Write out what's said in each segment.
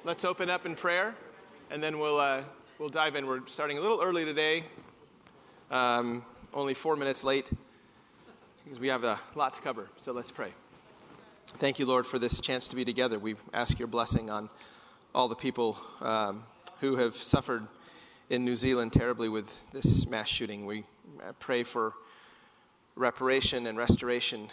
Let's open up in prayer, and then we'll dive in. We're starting a little early today, only 4 minutes late, because we have a lot to cover. So let's pray. Thank you, Lord, for this chance to be together. We ask your blessing on all the people who have suffered in New Zealand terribly with this mass shooting. We pray for reparation and restoration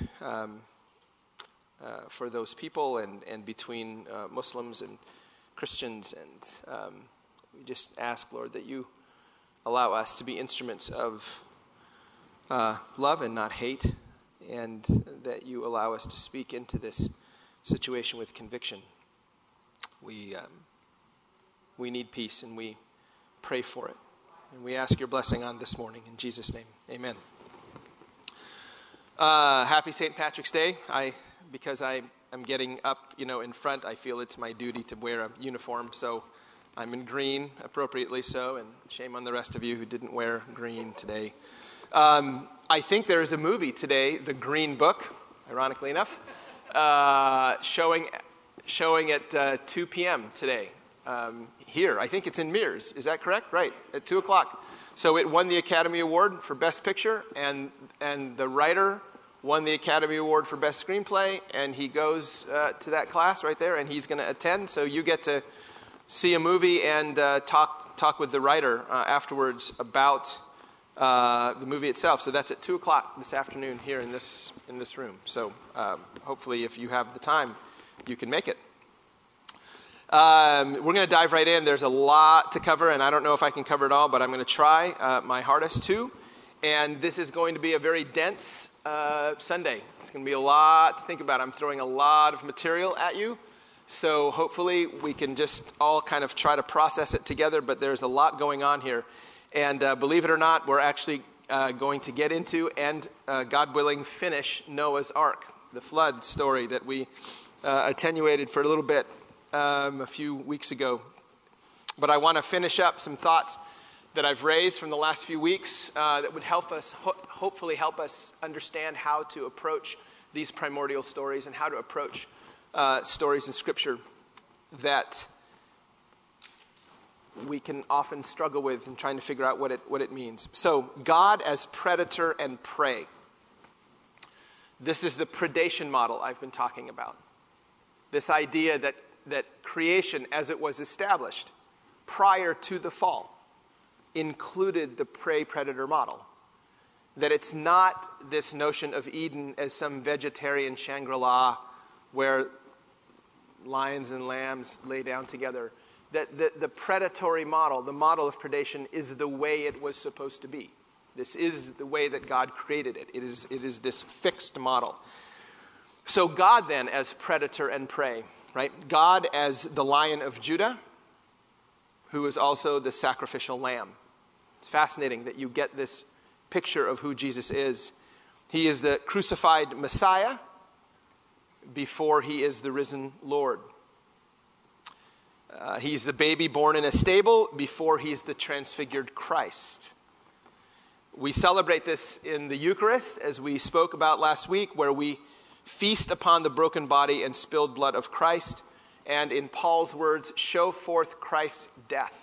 for those people and between Muslims and Christians. And we just ask, Lord, that you allow us to be instruments of love and not hate, and that you allow us to speak into this situation with conviction. We need peace, and we pray for it. And we ask your blessing on this morning. In Jesus' name, amen. Happy St. Patrick's Day. Because I'm getting up, in front, I feel it's my duty to wear a uniform. So I'm in green, appropriately so, and shame on the rest of you who didn't wear green today. I think there is a movie today, The Green Book, ironically enough, showing at 2 p.m. today here. I think it's in Mears. Is that correct? Right, at 2 o'clock. So it won the Academy Award for Best Picture, and the writer won the Academy Award for Best Screenplay, and he goes to that class right there, and he's going to attend. So you get to see a movie and talk with the writer afterwards about the movie itself. So that's at 2 o'clock this afternoon here in this room. So hopefully, if you have the time, you can make it. We're going to dive right in. There's a lot to cover, and I don't know if I can cover it all, but I'm going to try my hardest to. And this is going to be a very dense Sunday. It's going to be a lot to think about. I'm throwing a lot of material at you. So hopefully we can just all kind of try to process it together, but there's a lot going on here. And believe it or not, we're actually going to get into and, God willing, finish Noah's Ark, the flood story that we attenuated for a little bit a few weeks ago. But I want to finish up some thoughts that I've raised from the last few weeks that would help us, hopefully help us understand how to approach these primordial stories and how to approach stories in Scripture that we can often struggle with in trying to figure out what it means. So, God as predator and prey. This is the predation model I've been talking about. This idea that creation, as it was established prior to the fall, included the prey-predator model. That it's not this notion of Eden as some vegetarian Shangri-La where lions and lambs lay down together. That the predatory model, the model of predation, is the way it was supposed to be. This is the way that God created it. It is this fixed model. So God then as predator and prey, right? God as the Lion of Judah, who is also the sacrificial lamb. It's fascinating that you get this picture of who Jesus is. He is the crucified Messiah before he is the risen Lord. He's the baby born in a stable before he's the transfigured Christ. We celebrate this in the Eucharist, as we spoke about last week, where we feast upon the broken body and spilled blood of Christ, and in Paul's words, show forth Christ's death.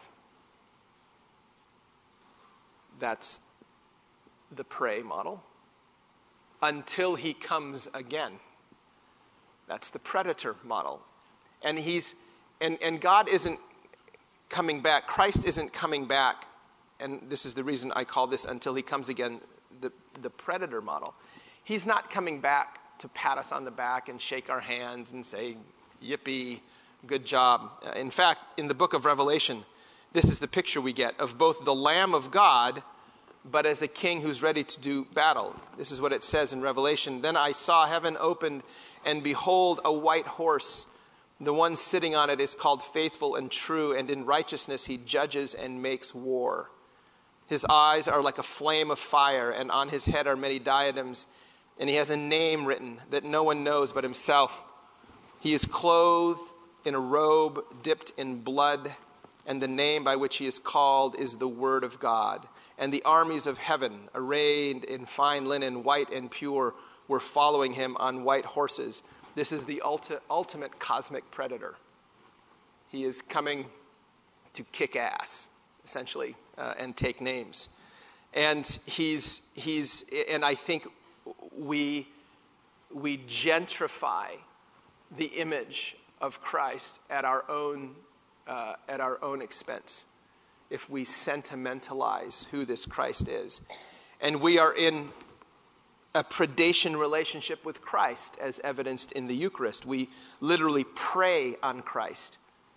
That's the prey model. Until he comes again. That's the predator model. And God isn't coming back. Christ isn't coming back. And this is the reason I call this until he comes again, the predator model. He's not coming back to pat us on the back and shake our hands and say, yippee, good job. In fact, in the book of Revelation, this is the picture we get of both the Lamb of God, but as a king who's ready to do battle. This is what it says in Revelation. Then I saw heaven opened, and behold, a white horse. The one sitting on it is called Faithful and True, and in righteousness he judges and makes war. His eyes are like a flame of fire, and on his head are many diadems, and he has a name written that no one knows but himself. He is clothed in a robe dipped in blood, and the name by which he is called is the Word of God. And the armies of heaven, arrayed in fine linen, white and pure, were following him on white horses. This is the ultimate cosmic predator. He is coming to kick ass, essentially, and take names. And and I think we gentrify the image of Christ at our own expense if we sentimentalize who this Christ is. And we are in a predation relationship with Christ, as evidenced in the Eucharist. We literally prey on Christ.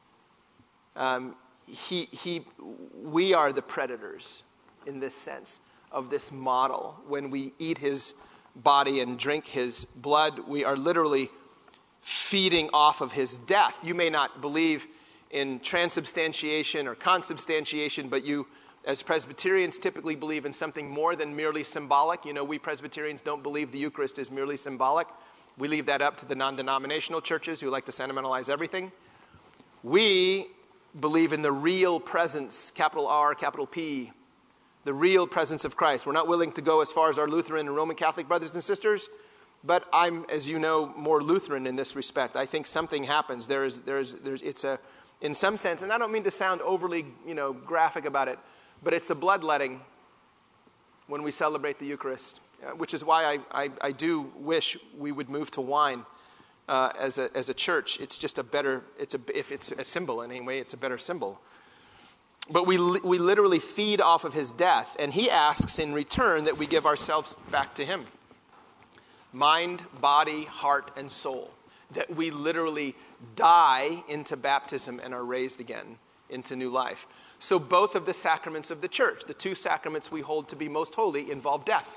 We are the predators in this sense of this model. When we eat his body and drink his blood, we are literally feeding off of his death. You may not believe in transubstantiation or consubstantiation, but you, as Presbyterians, typically believe in something more than merely symbolic. You know, we Presbyterians don't believe the Eucharist is merely symbolic. We leave that up to the non-denominational churches who like to sentimentalize everything. We believe in the real presence, capital R, capital P, the real presence of Christ. We're not willing to go as far as our Lutheran and Roman Catholic brothers and sisters, but I'm, as you know, more Lutheran in this respect. I think something happens. In some sense, and I don't mean to sound overly, graphic about it, but it's a bloodletting when we celebrate the Eucharist, which is why I do wish we would move to wine as a church. It's just if it's a symbol anyway, it's a better symbol. But we literally feed off of his death, and he asks in return that we give ourselves back to him. Mind, body, heart, and soul. That we literally die into baptism and are raised again into new life. So both of the sacraments of the church, the two sacraments we hold to be most holy, involve death.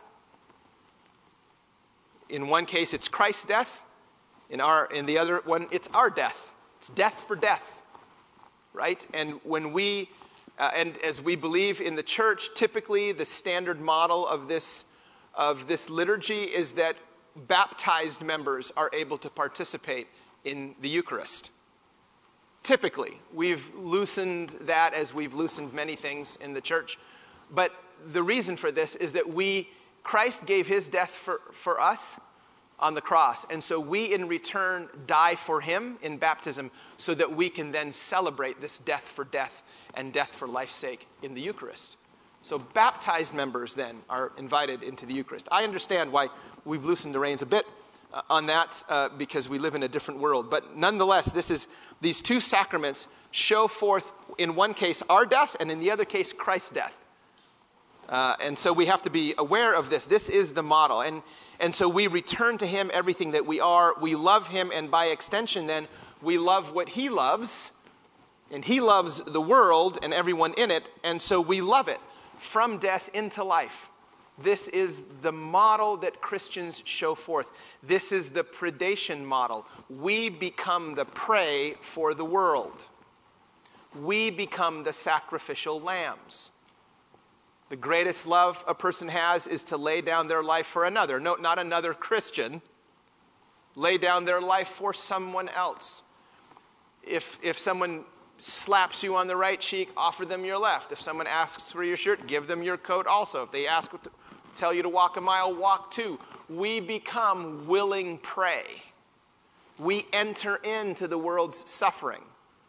In one case, it's Christ's death. In the other one, it's our death. It's death for death, right? And when we, and as we believe in the church, typically the standard model of this liturgy is that baptized members are able to participate in the Eucharist. Typically, we've loosened that as we've loosened many things in the church. But the reason for this is that Christ gave his death for us on the cross. And so we in return die for him in baptism so that we can then celebrate this death for death and death for life's sake in the Eucharist. So baptized members then are invited into the Eucharist. I understand why we've loosened the reins a bit on that because we live in a different world. But nonetheless, these two sacraments show forth, in one case, our death, and in the other case, Christ's death. And so we have to be aware of this. This is the model. And so we return to him everything that we are. We love him, and by extension then, we love what he loves. And he loves the world and everyone in it, and so we love it from death into life. This is the model that Christians show forth. This is the predation model. We become the prey for the world. We become the sacrificial lambs. The greatest love a person has is to lay down their life for another. No, not another Christian. Lay down their life for someone else. If someone slaps you on the right cheek, offer them your left. If someone asks for your shirt, give them your coat also. If they tell you to walk a mile, walk two. We become willing prey. We enter into the world's suffering.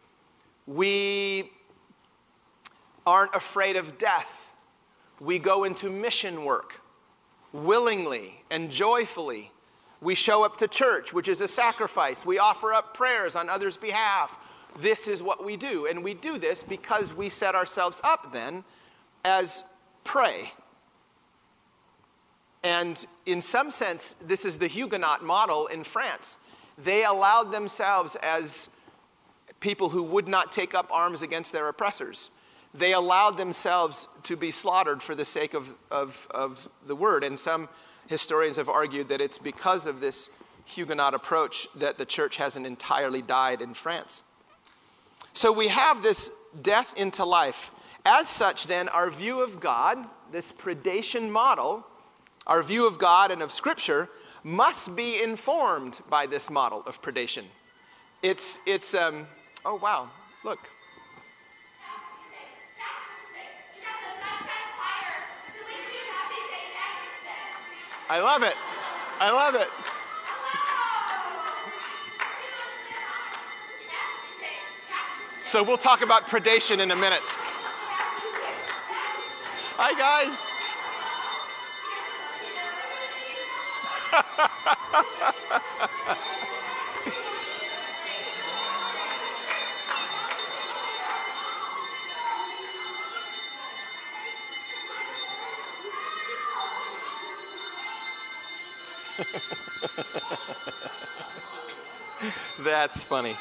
We aren't afraid of death. We go into mission work willingly and joyfully. We show up to church, which is a sacrifice. We offer up prayers on others' behalf. This is what we do. And we do this because we set ourselves up then as prey. And in some sense, this is the Huguenot model in France. They allowed themselves as people who would not take up arms against their oppressors. They allowed themselves to be slaughtered for the sake of the word. And some historians have argued that it's because of this Huguenot approach that the church hasn't entirely died in France. So we have this death into life. As such, then, our view of God, this predation model, our view of God and of Scripture must be informed by this model of predation. Oh wow, look. I love it. I love it. So we'll talk about predation in a minute. Hi, guys. That's funny.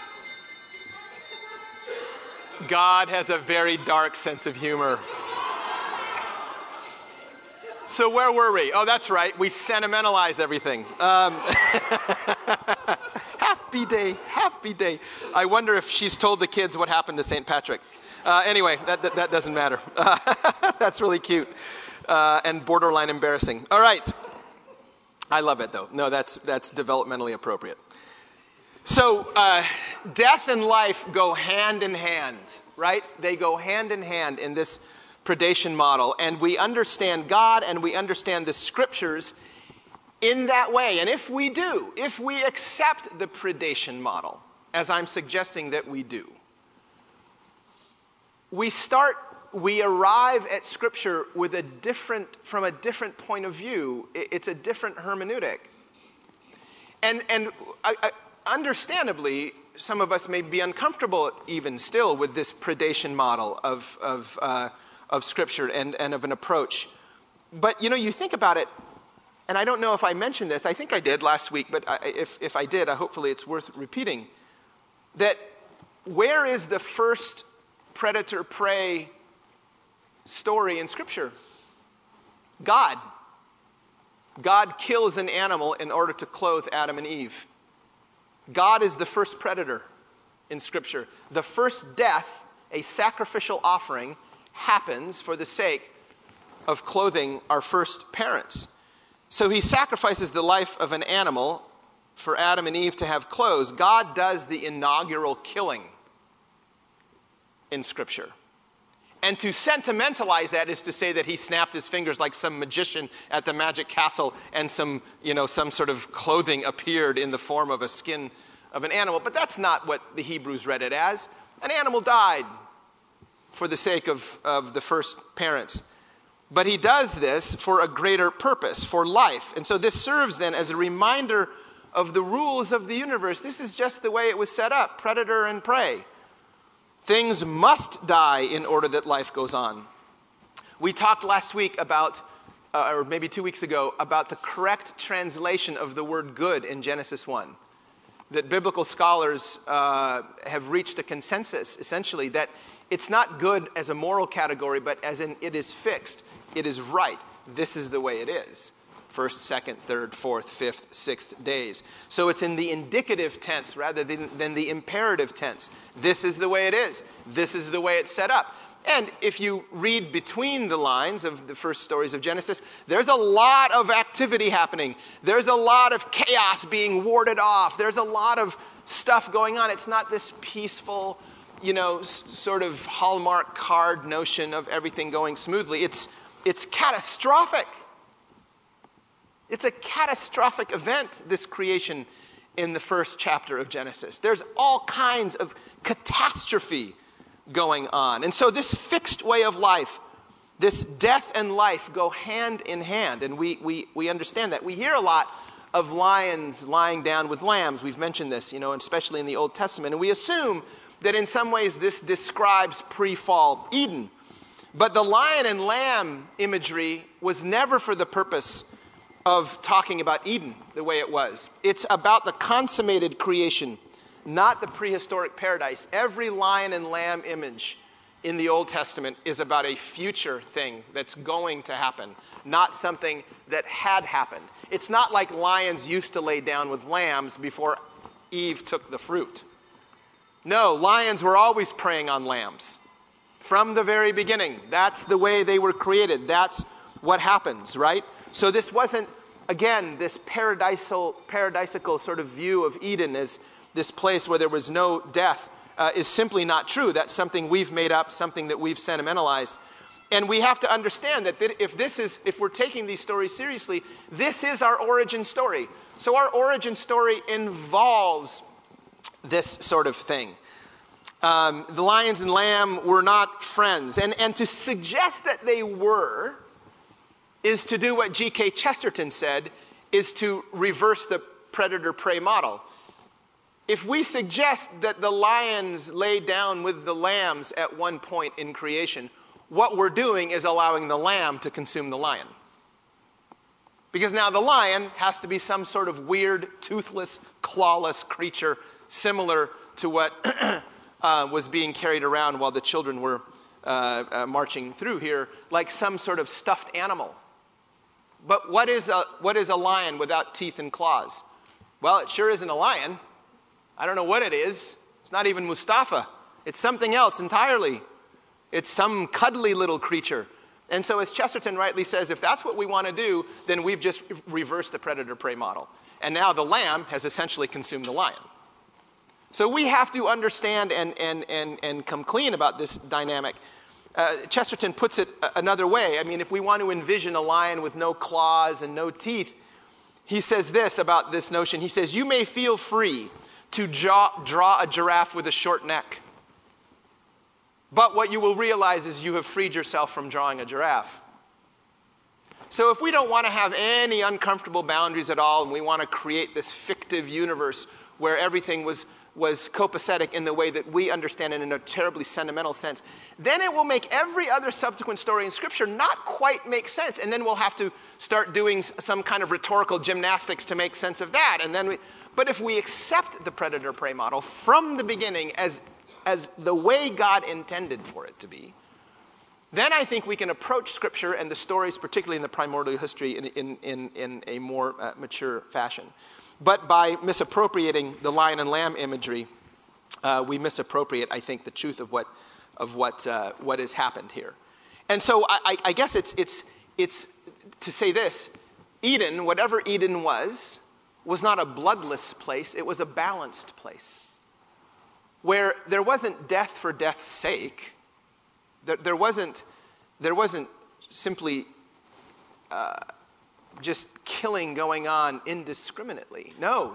God has a very dark sense of humor. So where were we? Oh, that's right. We sentimentalize everything. Happy day, happy day. I wonder if she's told the kids what happened to St. Patrick. Anyway, that doesn't matter. That's really cute and borderline embarrassing. All right. I love it, though. No, that's developmentally appropriate. So death and life go hand in hand, right? They go hand in hand in this predation model. And we understand God and we understand the scriptures in that way. And if we do, if we accept the predation model, as I'm suggesting that we do, we arrive at Scripture with from a different point of view. It's a different hermeneutic. And understandably, some of us may be uncomfortable even still with this predation model of Scripture and of an approach. But, you think about it, and I don't know if I mentioned this. I think I did last week, but if I did, hopefully it's worth repeating. That where is the first predator-prey story in Scripture? God. God kills an animal in order to clothe Adam and Eve. God is the first predator in Scripture. The first death, a sacrificial offering, happens for the sake of clothing our first parents. So he sacrifices the life of an animal for Adam and Eve to have clothes. God does the inaugural killing in Scripture. And to sentimentalize that is to say that he snapped his fingers like some magician at the magic castle and some sort of clothing appeared in the form of a skin of an animal. But that's not what the Hebrews read it as. An animal died for the sake of the first parents. But he does this for a greater purpose, for life. And so this serves then as a reminder of the rules of the universe. This is just the way it was set up, predator and prey. Things must die in order that life goes on. We talked last week about, or maybe 2 weeks ago, about the correct translation of the word good in Genesis 1. That biblical scholars have reached a consensus, essentially, that it's not good as a moral category, but as in it is fixed. It is right. This is the way it is. First, second, third, fourth, fifth, sixth days. So it's in the indicative tense rather than the imperative tense. This is the way it is. This is the way it's set up. And if you read between the lines of the first stories of Genesis, there's a lot of activity happening. There's a lot of chaos being warded off. There's a lot of stuff going on. It's not this peaceful, sort of Hallmark card notion of everything going smoothly. It's catastrophic. It's a catastrophic event, this creation in the first chapter of Genesis. There's all kinds of catastrophe going on. And so this fixed way of life, this death and life go hand in hand. And we understand that. We hear a lot of lions lying down with lambs. We've mentioned this, especially in the Old Testament. And we assume that in some ways this describes pre-fall Eden. But the lion and lamb imagery was never for the purpose of talking about Eden the way it was. It's about the consummated creation, not the prehistoric paradise. Every lion and lamb image in the Old Testament is about a future thing that's going to happen, not something that had happened. It's not like lions used to lay down with lambs before Eve took the fruit. No, lions were always preying on lambs. From the very beginning. That's the way they were created. That's what happens, right? So this wasn't, again, this paradisical sort of view of Eden as this place where there was no death is simply not true. That's something we've made up, something that we've sentimentalized. And we have to understand that if we're taking these stories seriously, this is our origin story. So our origin story involves this sort of thing. The lions and lamb were not friends. And to suggest that they were is to do what G.K. Chesterton said, is to reverse the predator-prey model. If we suggest that the lions lay down with the lambs at one point in creation, what we're doing is allowing the lamb to consume the lion. Because now the lion has to be some sort of weird, toothless, clawless creature similar to what was being carried around while the children were marching through here, like some sort of stuffed animal. But what is a lion without teeth and claws? Well, it sure isn't a lion. I don't know what it is. It's not even Mustafa. It's something else entirely. It's some cuddly little creature. And so as Chesterton rightly says, if that's what we want to do, then we've just reversed the predator-prey model. And now the lamb has essentially consumed the lion. So we have to understand and come clean about this dynamic. Chesterton puts it another way. I mean, if we want to envision a lion with no claws and no teeth, he says this about this notion. He says, you may feel free to draw a giraffe with a short neck. But what you will realize is you have freed yourself from drawing a giraffe. So if we don't want to have any uncomfortable boundaries at all, and we want to create this fictive universe where everything was copacetic in the way that we understand it in a terribly sentimental sense, then it will make every other subsequent story in Scripture not quite make sense. And then we'll have to start doing some kind of rhetorical gymnastics to make sense of that. But if we accept the predator-prey model from the beginning as the way God intended for it to be, then I think we can approach Scripture and the stories, particularly in the primordial history, in a more mature fashion. But by misappropriating the lion and lamb imagery, we misappropriate, I think, the truth of what has happened here. And so I guess it's to say this: Eden, whatever Eden was not a bloodless place. It was a balanced place, where there wasn't death for death's sake. There wasn't simply just killing going on indiscriminately. No.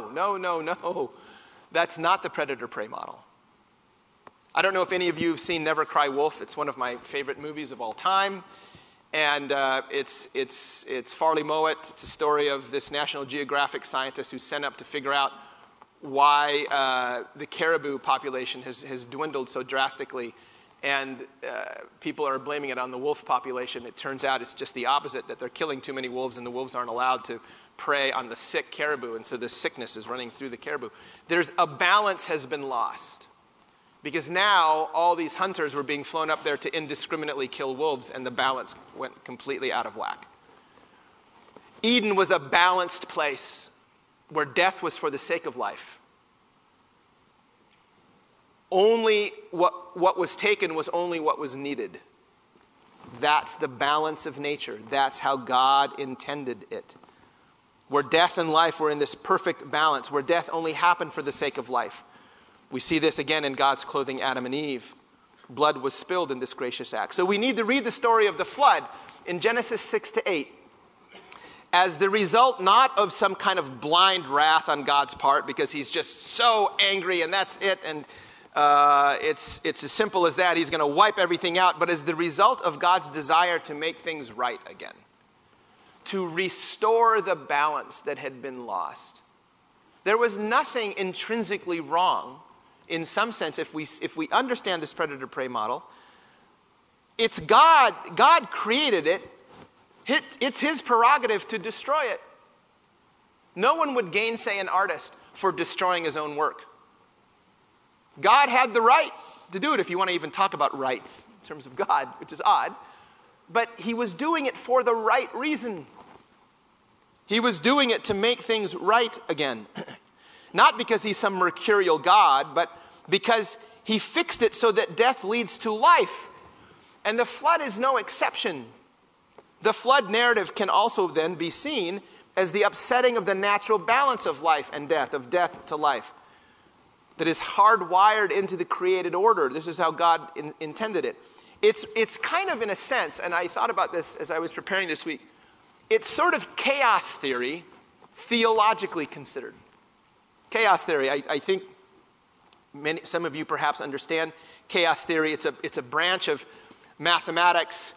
That's not the predator-prey model. I don't know if any of you have seen Never Cry Wolf. It's one of my favorite movies of all time. And it's Farley Mowat. It's a story of this National Geographic scientist who's sent up to figure out why the caribou population has dwindled so drastically. And people are blaming it on the wolf population. It turns out it's just the opposite, that they're killing too many wolves and the wolves aren't allowed to prey on the sick caribou. And so this sickness is running through the caribou. There's a balance has been lost. Because now all these hunters were being flown up there to indiscriminately kill wolves, and the balance went completely out of whack. Eden was a balanced place where death was for the sake of life. Only what was taken was only what was needed. That's the balance of nature. That's how God intended it. Where death and life were in this perfect balance, where death only happened for the sake of life. We see this again in God's clothing Adam and Eve. Blood was spilled in this gracious act. So we need to read the story of the flood in Genesis 6-8 as the result not of some kind of blind wrath on God's part, because he's just so angry and that's it, and it's as simple as that. He's going to wipe everything out, but as the result of God's desire to make things right again, to restore the balance that had been lost. There was nothing intrinsically wrong. In some sense, if we understand this predator-prey model, it's God created it. It's his prerogative to destroy it. No one would gainsay an artist for destroying his own work. God had the right to do it, if you want to even talk about rights in terms of God, which is odd. But he was doing it for the right reason. He was doing it to make things right again. Not because he's some mercurial God, but because he fixed it so that death leads to life. And the flood is no exception. The flood narrative can also then be seen as the upsetting of the natural balance of life and death, of death to life, that is hardwired into the created order. This is how God intended it. It's kind of, in a sense, and I thought about this as I was preparing this week, it's sort of chaos theory, theologically considered. Chaos theory, I think some of you perhaps understand chaos theory. It's a branch of mathematics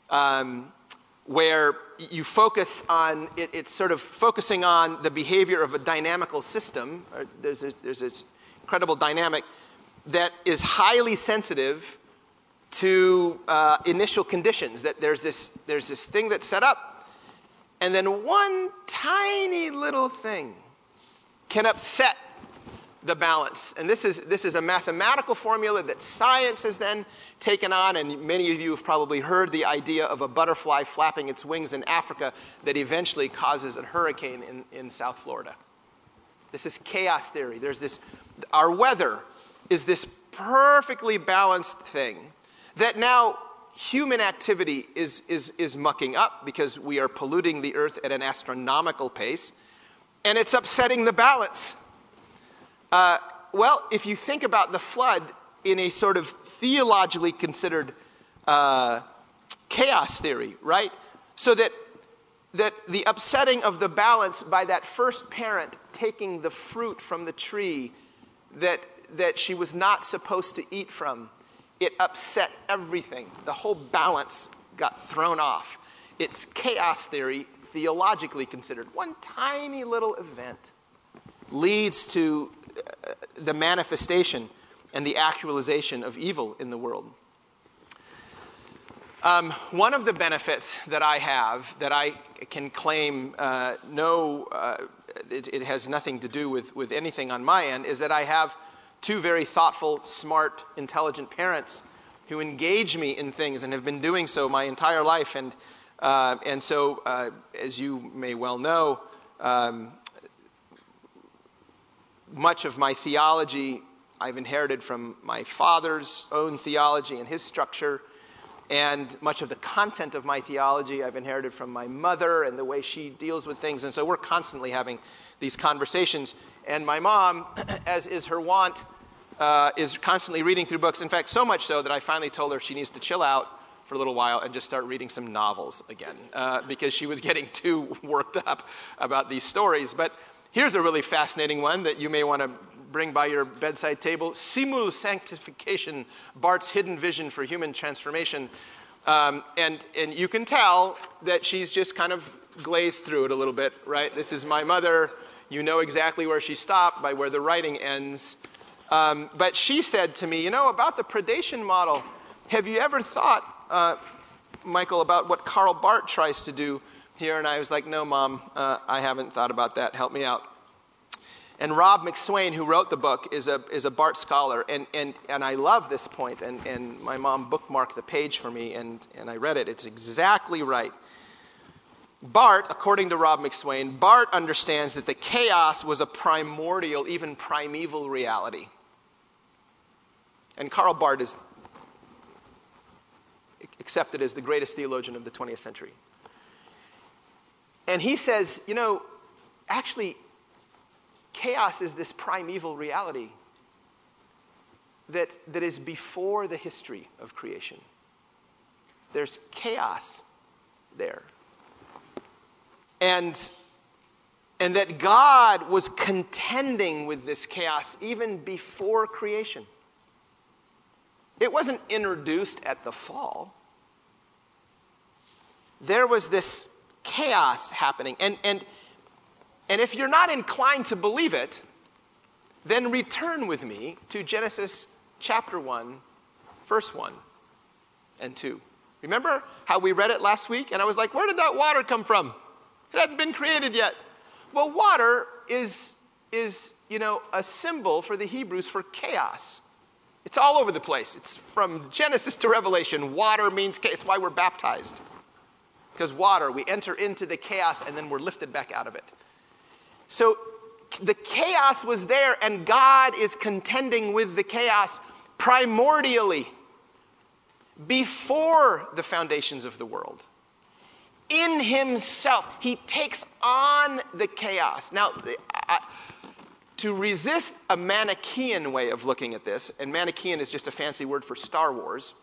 where you focus on, it's sort of focusing on the behavior of a dynamical system. There's this incredible dynamic that is highly sensitive to initial conditions, that there's this thing that's set up, and then one tiny little thing can upset the balance. And this is a mathematical formula that science has then taken on, and many of you have probably heard the idea of a butterfly flapping its wings in Africa that eventually causes a hurricane in South Florida. This is chaos theory. Our weather is this perfectly balanced thing that now human activity is mucking up because we are polluting the earth at an astronomical pace, and it's upsetting the balance. Well, if you think about the flood in a sort of theologically considered chaos theory, right? So that the upsetting of the balance by that first parent taking the fruit from the tree that she was not supposed to eat from, it upset everything. The whole balance got thrown off. It's chaos theory, theologically considered. One tiny little event leads to the manifestation and the actualization of evil in the world. One of the benefits that I have, that I can claim it has nothing to do with anything on my end, is that I have two very thoughtful, smart, intelligent parents who engage me in things and have been doing so my entire life. And so, as you may well know, much of my theology I've inherited from my father's own theology and his structure, and much of the content of my theology I've inherited from my mother and the way she deals with things. And so we're constantly having these conversations. And my mom, as is her wont, is constantly reading through books. In fact, so much so that I finally told her she needs to chill out for a little while and just start reading some novels again, because she was getting too worked up about these stories. But here's a really fascinating one that you may want to bring by your bedside table. Simul Sanctification, Barth's Hidden Vision for Human Transformation. And you can tell that she's just kind of glazed through it a little bit, right? This is my mother. You know exactly where she stopped by where the writing ends. But she said to me, about the predation model, have you ever thought, Michael, about what Karl Barth tries to do here? And I was like, no, Mom, I haven't thought about that. Help me out. And Rob McSwain, who wrote the book, is a Barth scholar. And I love this point. And my mom bookmarked the page for me, and I read it. It's exactly right. Barth, according to Rob McSwain, Barth understands that the chaos was a primordial, even primeval reality. And Karl Barth is accepted as the greatest theologian of the 20th century. And he says, actually, chaos is this primeval reality that is before the history of creation. There's chaos there. And that God was contending with this chaos even before creation. It wasn't introduced at the fall. There was this chaos happening. And if you're not inclined to believe it, then return with me to Genesis chapter 1, verse 1 and 2. Remember how we read it last week? And I was like, where did that water come from? It hadn't been created yet. Well, water is a symbol for the Hebrews for chaos. It's all over the place. It's from Genesis to Revelation. Water means chaos. It's why we're baptized. Because water, we enter into the chaos and then we're lifted back out of it. So the chaos was there, and God is contending with the chaos primordially before the foundations of the world. In himself, he takes on the chaos. Now, to resist a Manichaean way of looking at this, and Manichaean is just a fancy word for Star Wars,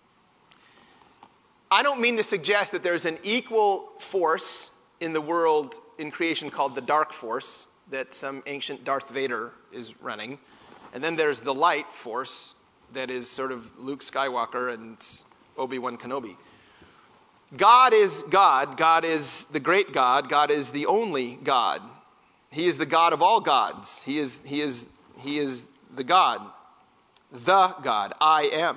I don't mean to suggest that there's an equal force in the world in creation called the dark force that some ancient Darth Vader is running. And then there's the light force that is sort of Luke Skywalker and Obi-Wan Kenobi. God is God. God is the great God. God is the only God. He is the God of all gods. He is the God. The God. I am.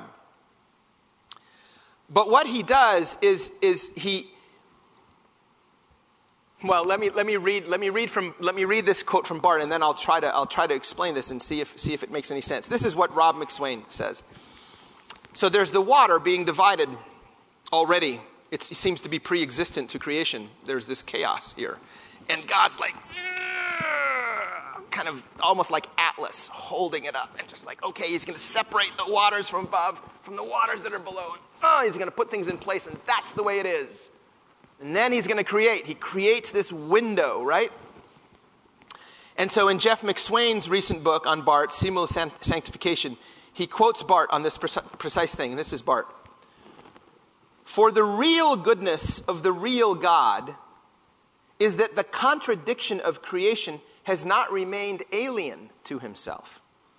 But what he does is he. Well, let me read this quote from Barth, and then I'll try to explain this and see if it makes any sense. This is what Rob McSwain says. So there's the water being divided already. It seems to be pre-existent to creation. There's this chaos here, and God's like, kind of almost like Atlas, holding it up, and just like, okay, he's going to separate the waters from above from the waters that are below. And, he's going to put things in place, and that's the way it is. And then he's going to create. He creates this window, right? And so in Jeff McSwain's recent book on Barth, Simul Sanctification, he quotes Barth on this precise thing. And this is Barth. For the real goodness of the real God is that the contradiction of creation has not remained alien to himself.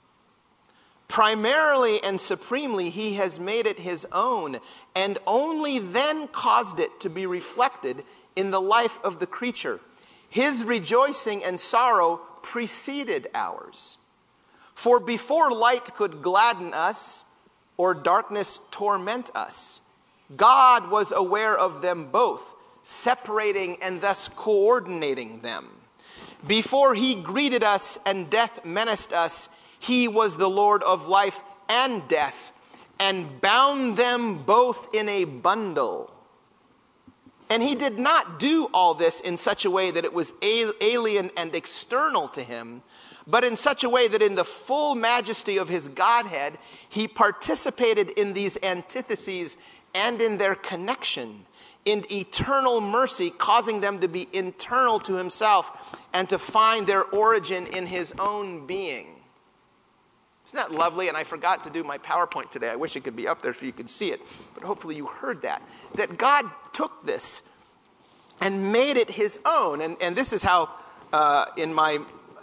Primarily and supremely, he has made it his own, and only then caused it to be reflected in the life of the creature. His rejoicing and sorrow preceded ours. For before light could gladden us, or darkness torment us, God was aware of them both, separating and thus coordinating them. Before he greeted us and death menaced us, he was the Lord of life and death, and bound them both in a bundle. And he did not do all this in such a way that it was alien and external to him, but in such a way that in the full majesty of his Godhead, he participated in these antitheses and in their connection, in eternal mercy, causing them to be internal to himself and to find their origin in his own being. Isn't that lovely? And I forgot to do my PowerPoint today. I wish it could be up there so you could see it. But hopefully you heard that. That God took this and made it his own. And this is how, in my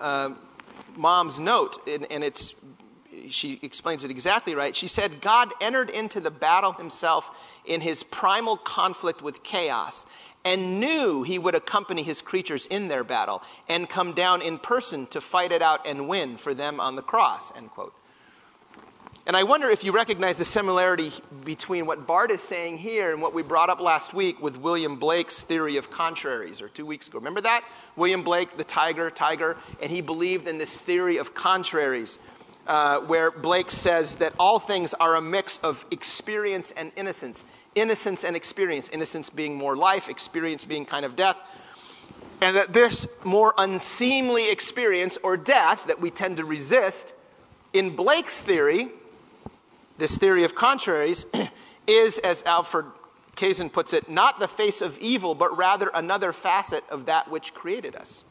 mom's note, and she explains it exactly right. She said, God entered into the battle himself in his primal conflict with chaos and knew he would accompany his creatures in their battle and come down in person to fight it out and win for them on the cross, end quote. And I wonder if you recognize the similarity between what Barth is saying here and what we brought up last week with William Blake's theory of contraries, or 2 weeks ago. Remember that? William Blake, the tiger, and he believed in this theory of contraries, where Blake says that all things are a mix of experience and innocence. Innocence and experience. Innocence being more life, experience being kind of death. And that this more unseemly experience or death that we tend to resist, in Blake's theory, this theory of contraries, is, as Alfred Kazin puts it, not the face of evil, but rather another facet of that which created us.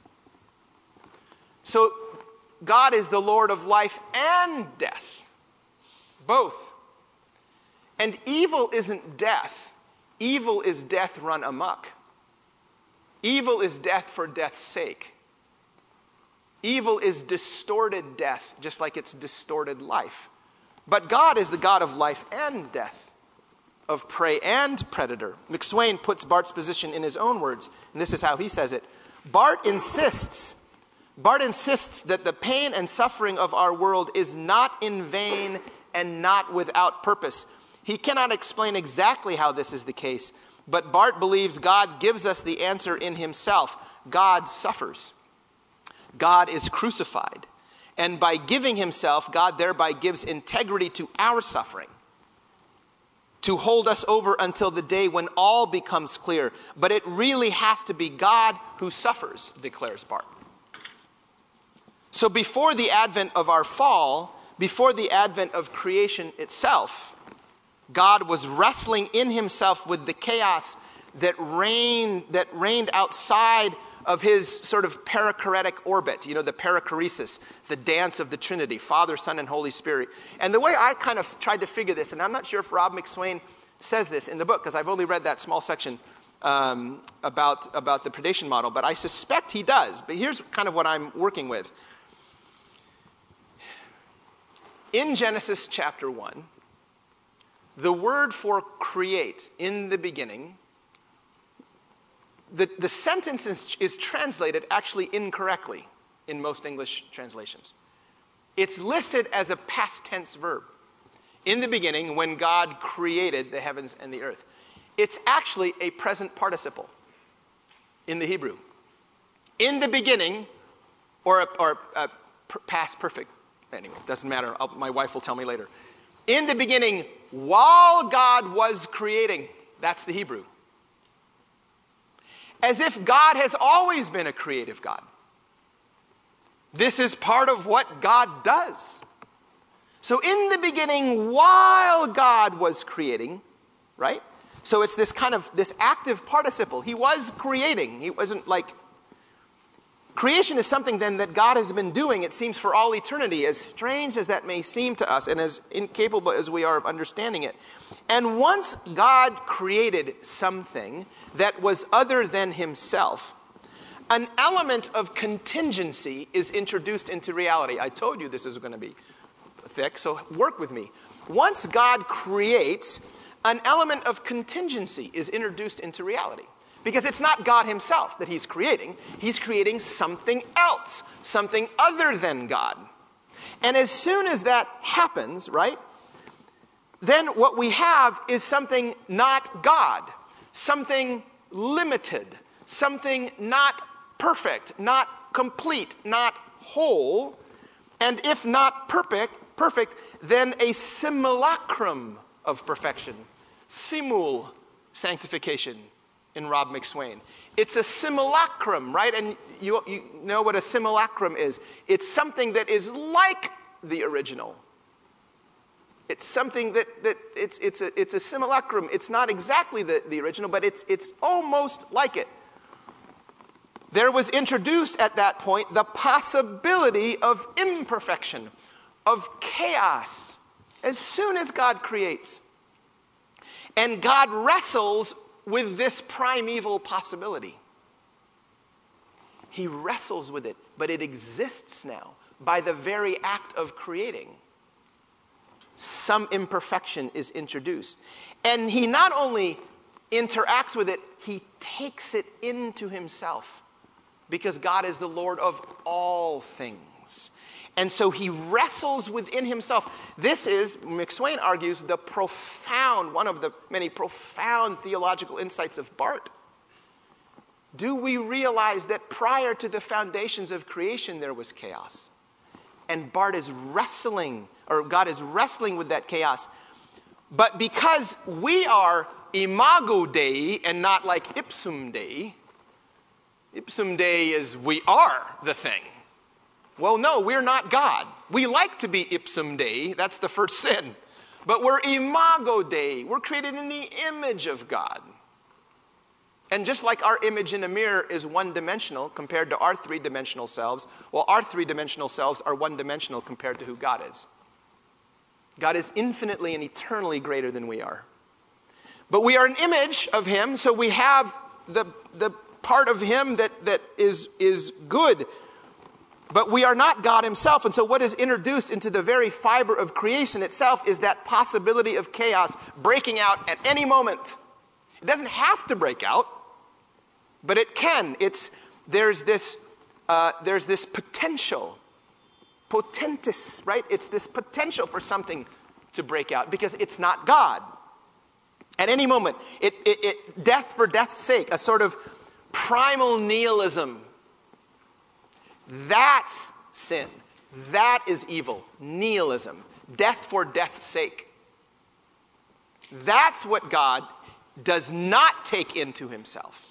So God is the Lord of life and death, both. And evil isn't death. Evil is death run amok. Evil is death for death's sake. Evil is distorted death, just like it's distorted life. But God is the God of life and death, of prey and predator. McSwain puts Barth's position in his own words, and this is how he says it. Barth insists that the pain and suffering of our world is not in vain and not without purpose. He cannot explain exactly how this is the case, but Barth believes God gives us the answer in himself. God suffers. God is crucified. And by giving himself, God thereby gives integrity to our suffering, to hold us over until the day when all becomes clear. But it really has to be God who suffers, declares Barth. So before the advent of our fall, before the advent of creation itself, God was wrestling in himself with the chaos that reigned outside of his sort of perichoretic orbit, the perichoresis, the dance of the Trinity, Father, Son, and Holy Spirit. And the way I kind of tried to figure this, and I'm not sure if Rob McSwain says this in the book, because I've only read that small section about the predation model, but I suspect he does. But here's kind of what I'm working with. In Genesis chapter 1, the word for create, in the beginning, the sentence is translated actually incorrectly in most English translations. It's listed as a past tense verb. In the beginning, when God created the heavens and the earth. It's actually a present participle in the Hebrew. In the beginning, or past perfect. Anyway, doesn't matter. My wife will tell me later. In the beginning, while God was creating. That's the Hebrew. As if God has always been a creative God. This is part of what God does. So in the beginning, while God was creating, right? So it's this active participle. He was creating. He wasn't like... Creation is something then that God has been doing, it seems, for all eternity, as strange as that may seem to us and as incapable as we are of understanding it. And once God created something that was other than himself, an element of contingency is introduced into reality. I told you this is going to be thick, so work with me. Once God creates, an element of contingency is introduced into reality. Because it's not God himself that he's creating. He's creating something else, something other than God. And as soon as that happens, right, then what we have is something not God, something limited, something not perfect, not complete, not whole, and if not perfect, then a simulacrum of perfection. Simul sanctification. In Rob McSwain. It's a simulacrum, right? And you know what a simulacrum is. It's something that is like the original. It's something that it's a simulacrum. It's not exactly the original, but it's almost like it. There was introduced at that point the possibility of imperfection, of chaos, as soon as God creates. And God wrestles with this primeval possibility. He wrestles with it, but it exists now by the very act of creating. Some imperfection is introduced. And he not only interacts with it, he takes it into himself. Because God is the Lord of all things. And so he wrestles within himself. This is, McSwain argues, one of the many profound theological insights of Barth. Do we realize that prior to the foundations of creation there was chaos? And God is wrestling with that chaos. But because we are imago Dei and not like ipsum Dei is we are the thing. Well, no, we're not God. We like to be ipsum Dei. That's the first sin. But we're imago Dei. We're created in the image of God. And just like our image in a mirror is one-dimensional compared to our three-dimensional selves, well, our three-dimensional selves are one-dimensional compared to who God is. God is infinitely and eternally greater than we are. But we are an image of him, so we have the part of him that is good. But we are not God himself. And so what is introduced into the very fiber of creation itself is that possibility of chaos breaking out at any moment. It doesn't have to break out, but it can. There's this potential. Potentis, right? It's this potential for something to break out because it's not God. At any moment, death for death's sake, a sort of primal nihilism. That's sin. That is evil. Nihilism. Death for death's sake. That's what God does not take into himself.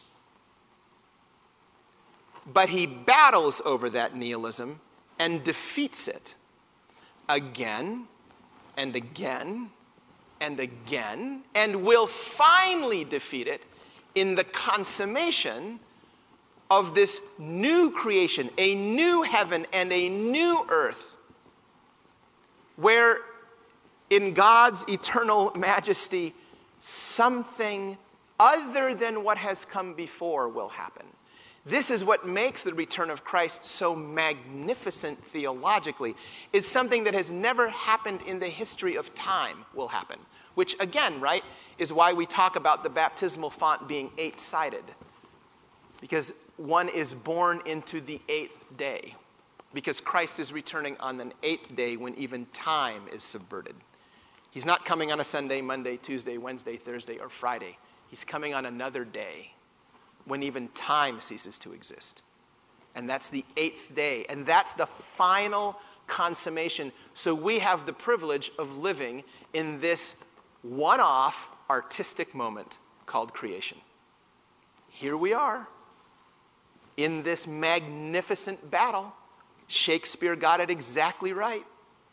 But he battles over that nihilism and defeats it again and again and again, and will finally defeat it in the consummation of this new creation, a new heaven and a new earth, where in God's eternal majesty, something other than what has come before will happen. This is what makes the return of Christ so magnificent theologically, is something that has never happened in the history of time will happen. Which, again, right, is why we talk about the baptismal font being 8-sided. Because one is born into the 8th day. Because Christ is returning on an 8th day when even time is subverted. He's not coming on a Sunday, Monday, Tuesday, Wednesday, Thursday, or Friday. He's coming on another day when even time ceases to exist. And that's the 8th day. And that's the final consummation. So we have the privilege of living in this one-off artistic moment called creation. Here we are in this magnificent battle. Shakespeare got it exactly right.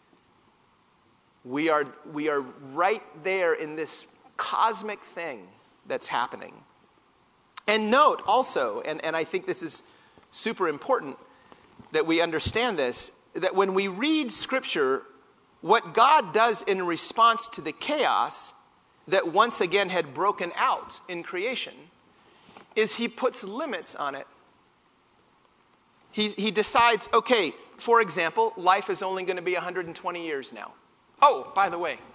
We are right there in this cosmic thing that's happening. And note also, and I think this is super important that we understand this, that when we read Scripture, what God does in response to the chaos that once again had broken out in creation is he puts limits on it. He decides, okay, for example, life is only going to be 120 years now. Oh, by the way,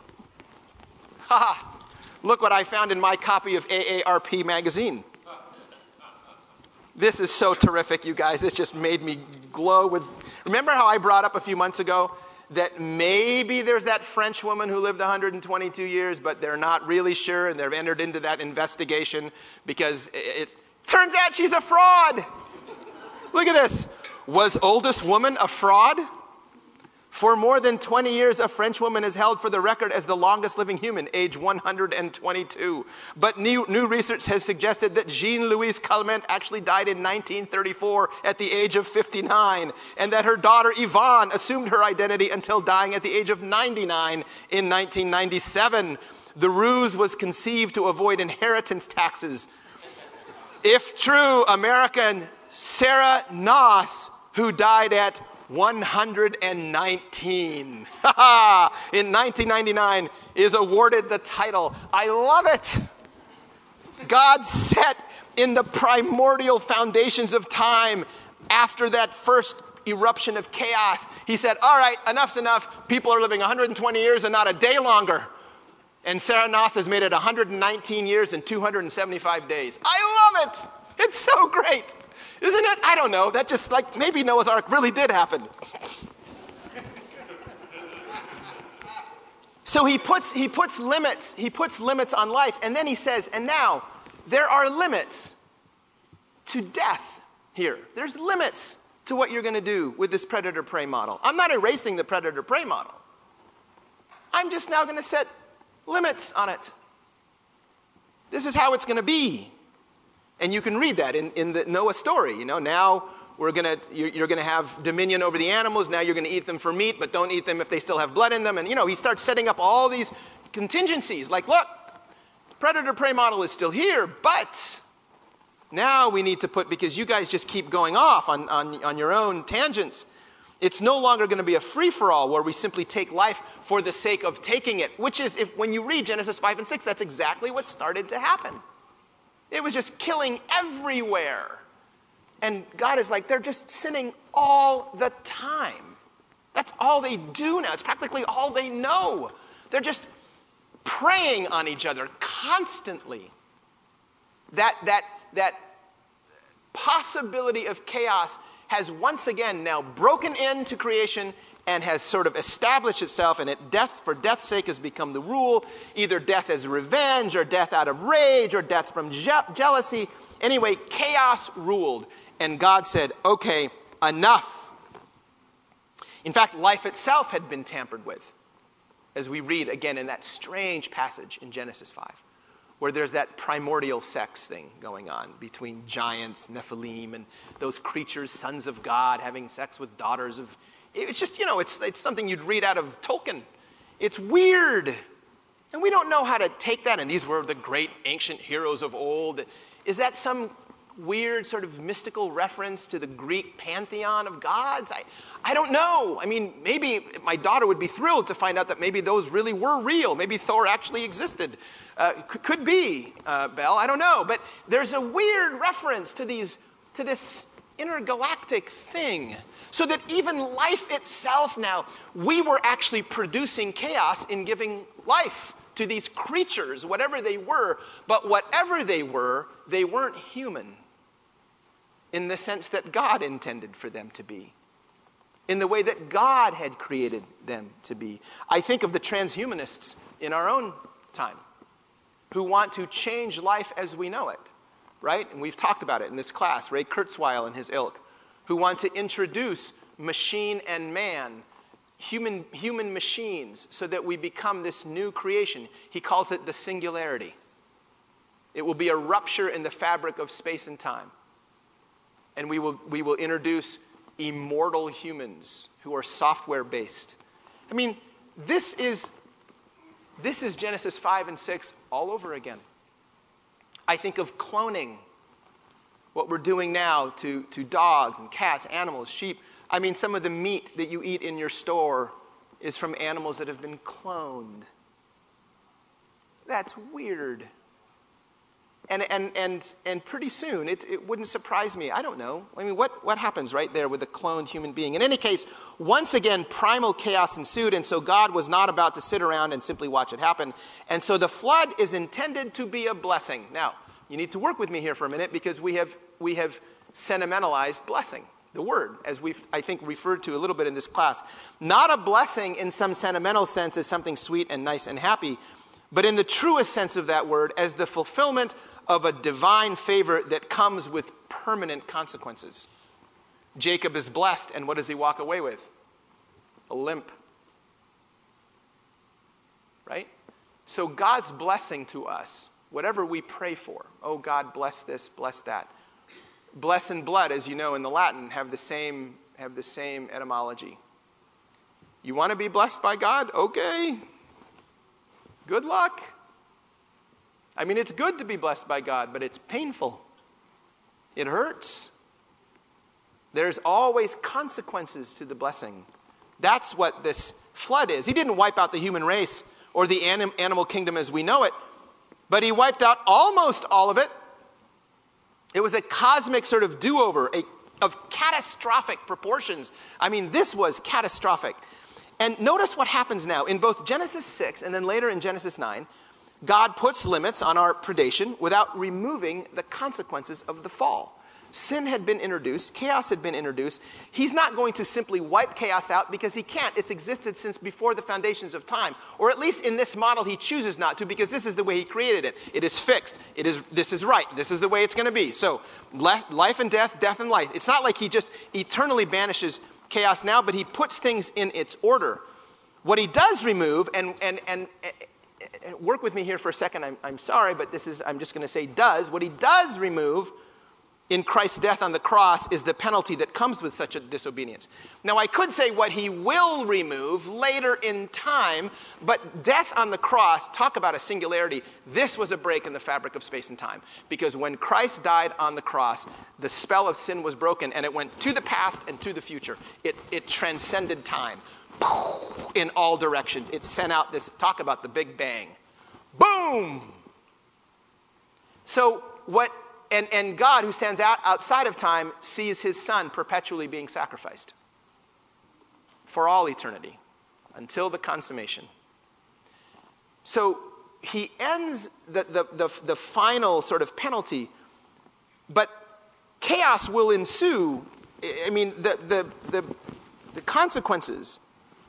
look what I found in my copy of AARP magazine. This is so terrific, you guys. This just made me glow with... Remember how I brought up a few months ago that maybe there's that French woman who lived 122 years, but they're not really sure, and they've entered into that investigation because it turns out she's a fraud. Look at this. Was oldest woman a fraud? For more than 20 years, a French woman is held for the record as the longest living human, age 122. But new research has suggested that Jean-Louise Calment actually died in 1934 at the age of 59, and that her daughter Yvonne assumed her identity until dying at the age of 99 in 1997. The ruse was conceived to avoid inheritance taxes. If true, American Sarah Noss, who died at 119 in 1999, is awarded the title. I love it. God set in the primordial foundations of time after that first eruption of chaos. He said, all right, enough's enough. People are living 120 years and not a day longer. And Sarah Noss has made it 119 years and 275 days. I love it. It's so great. Isn't it? I don't know. That just like maybe Noah's Ark really did happen. So he puts limits. He puts limits on life, and then he says, and now there are limits to death here. There's limits to what you're going to do with this predator-prey model. I'm not erasing the predator-prey model. I'm just now going to set limits on it. This is how it's going to be. And you can read that in the Noah story. You know, now you're going to have dominion over the animals. Now you're going to eat them for meat, but don't eat them if they still have blood in them. And, you know, he starts setting up all these contingencies. Like, look, predator-prey model is still here, but now we need to put, because you guys just keep going off on your own tangents, it's no longer going to be a free-for-all where we simply take life for the sake of taking it, which is, when you read Genesis 5 and 6, that's exactly what started to happen. It was just killing everywhere. And God is like, they're just sinning all the time. That's all they do now. It's practically all they know. They're just preying on each other constantly. That possibility of chaos has once again now broken into creation and has sort of established itself, and for death's sake has become the rule. Either death as revenge, or death out of rage, or death from jealousy. Anyway, chaos ruled, and God said, okay, enough. In fact, life itself had been tampered with, as we read again in that strange passage in Genesis 5, where there's that primordial sex thing going on between giants, Nephilim, and those creatures, sons of God, having sex with daughters of... It's just, you know, it's something you'd read out of Tolkien. It's weird. And we don't know how to take that. And these were the great ancient heroes of old. Is that some weird sort of mystical reference to the Greek pantheon of gods? I don't know. I mean, maybe my daughter would be thrilled to find out that maybe those really were real. Maybe Thor actually existed. Could be, Belle. I don't know. But there's a weird reference to these to this intergalactic thing. So that even life itself now, we were actually producing chaos in giving life to these creatures, whatever they were. But whatever they weren't human in the sense that God intended for them to be, in the way that God had created them to be. I think of the transhumanists in our own time who want to change life as we know it, right? And we've talked about it in this class, Ray Kurzweil and his ilk, who want to introduce machine and man, human machines, so that we become this new creation. He calls it the singularity. It will be a rupture in the fabric of space and time. And we will introduce immortal humans who are software-based. I mean, this is Genesis 5 and 6 all over again. I think of cloning, what we're doing now to dogs and cats, animals, sheep. I mean, some of the meat that you eat in your store is from animals that have been cloned. That's weird. And pretty soon, it wouldn't surprise me. I don't know. I mean, what happens right there with a cloned human being? In any case, once again, primal chaos ensued, and so God was not about to sit around and simply watch it happen. And so the flood is intended to be a blessing. Now, you need to work with me here for a minute, because we have sentimentalized blessing, the word, as we've, I think, referred to a little bit in this class. Not a blessing in some sentimental sense as something sweet and nice and happy, but in the truest sense of that word, as the fulfillment of a divine favor that comes with permanent consequences. Jacob is blessed, and what does he walk away with? A limp. Right? So God's blessing to us, whatever we pray for, oh God, bless this, bless that. Bless and blood, as you know in the Latin, have the same etymology. You want to be blessed by God? Okay. Good luck. I mean, it's good to be blessed by God, but it's painful. It hurts. There's always consequences to the blessing. That's what this flood is. He didn't wipe out the human race or the animal kingdom as we know it, but he wiped out almost all of it. It was a cosmic sort of do-over of catastrophic proportions. I mean, this was catastrophic. And notice what happens now. In both Genesis 6 and then later in Genesis 9, God puts limits on our predation without removing the consequences of the fall. Sin had been introduced. Chaos had been introduced. He's not going to simply wipe chaos out because he can't. It's existed since before the foundations of time. Or at least in this model, he chooses not to, because this is the way he created it. It is fixed. This is right. This is the way it's going to be. So life and death, death and life. It's not like he just eternally banishes chaos now, but he puts things in its order. What he does remove, and work with me here for a second. I'm sorry, but I'm just going to say does. What he does remove in Christ's death on the cross is the penalty that comes with such a disobedience. Now, I could say what he will remove later in time, but death on the cross, talk about a singularity. This was a break in the fabric of space and time. Because when Christ died on the cross, the spell of sin was broken, and it went to the past and to the future. It transcended time in all directions. It sent out this, talk about the Big Bang. Boom! So and God, who stands outside of time, sees his son perpetually being sacrificed for all eternity until the consummation. So he ends the final sort of penalty, but chaos will ensue. I mean, the consequences.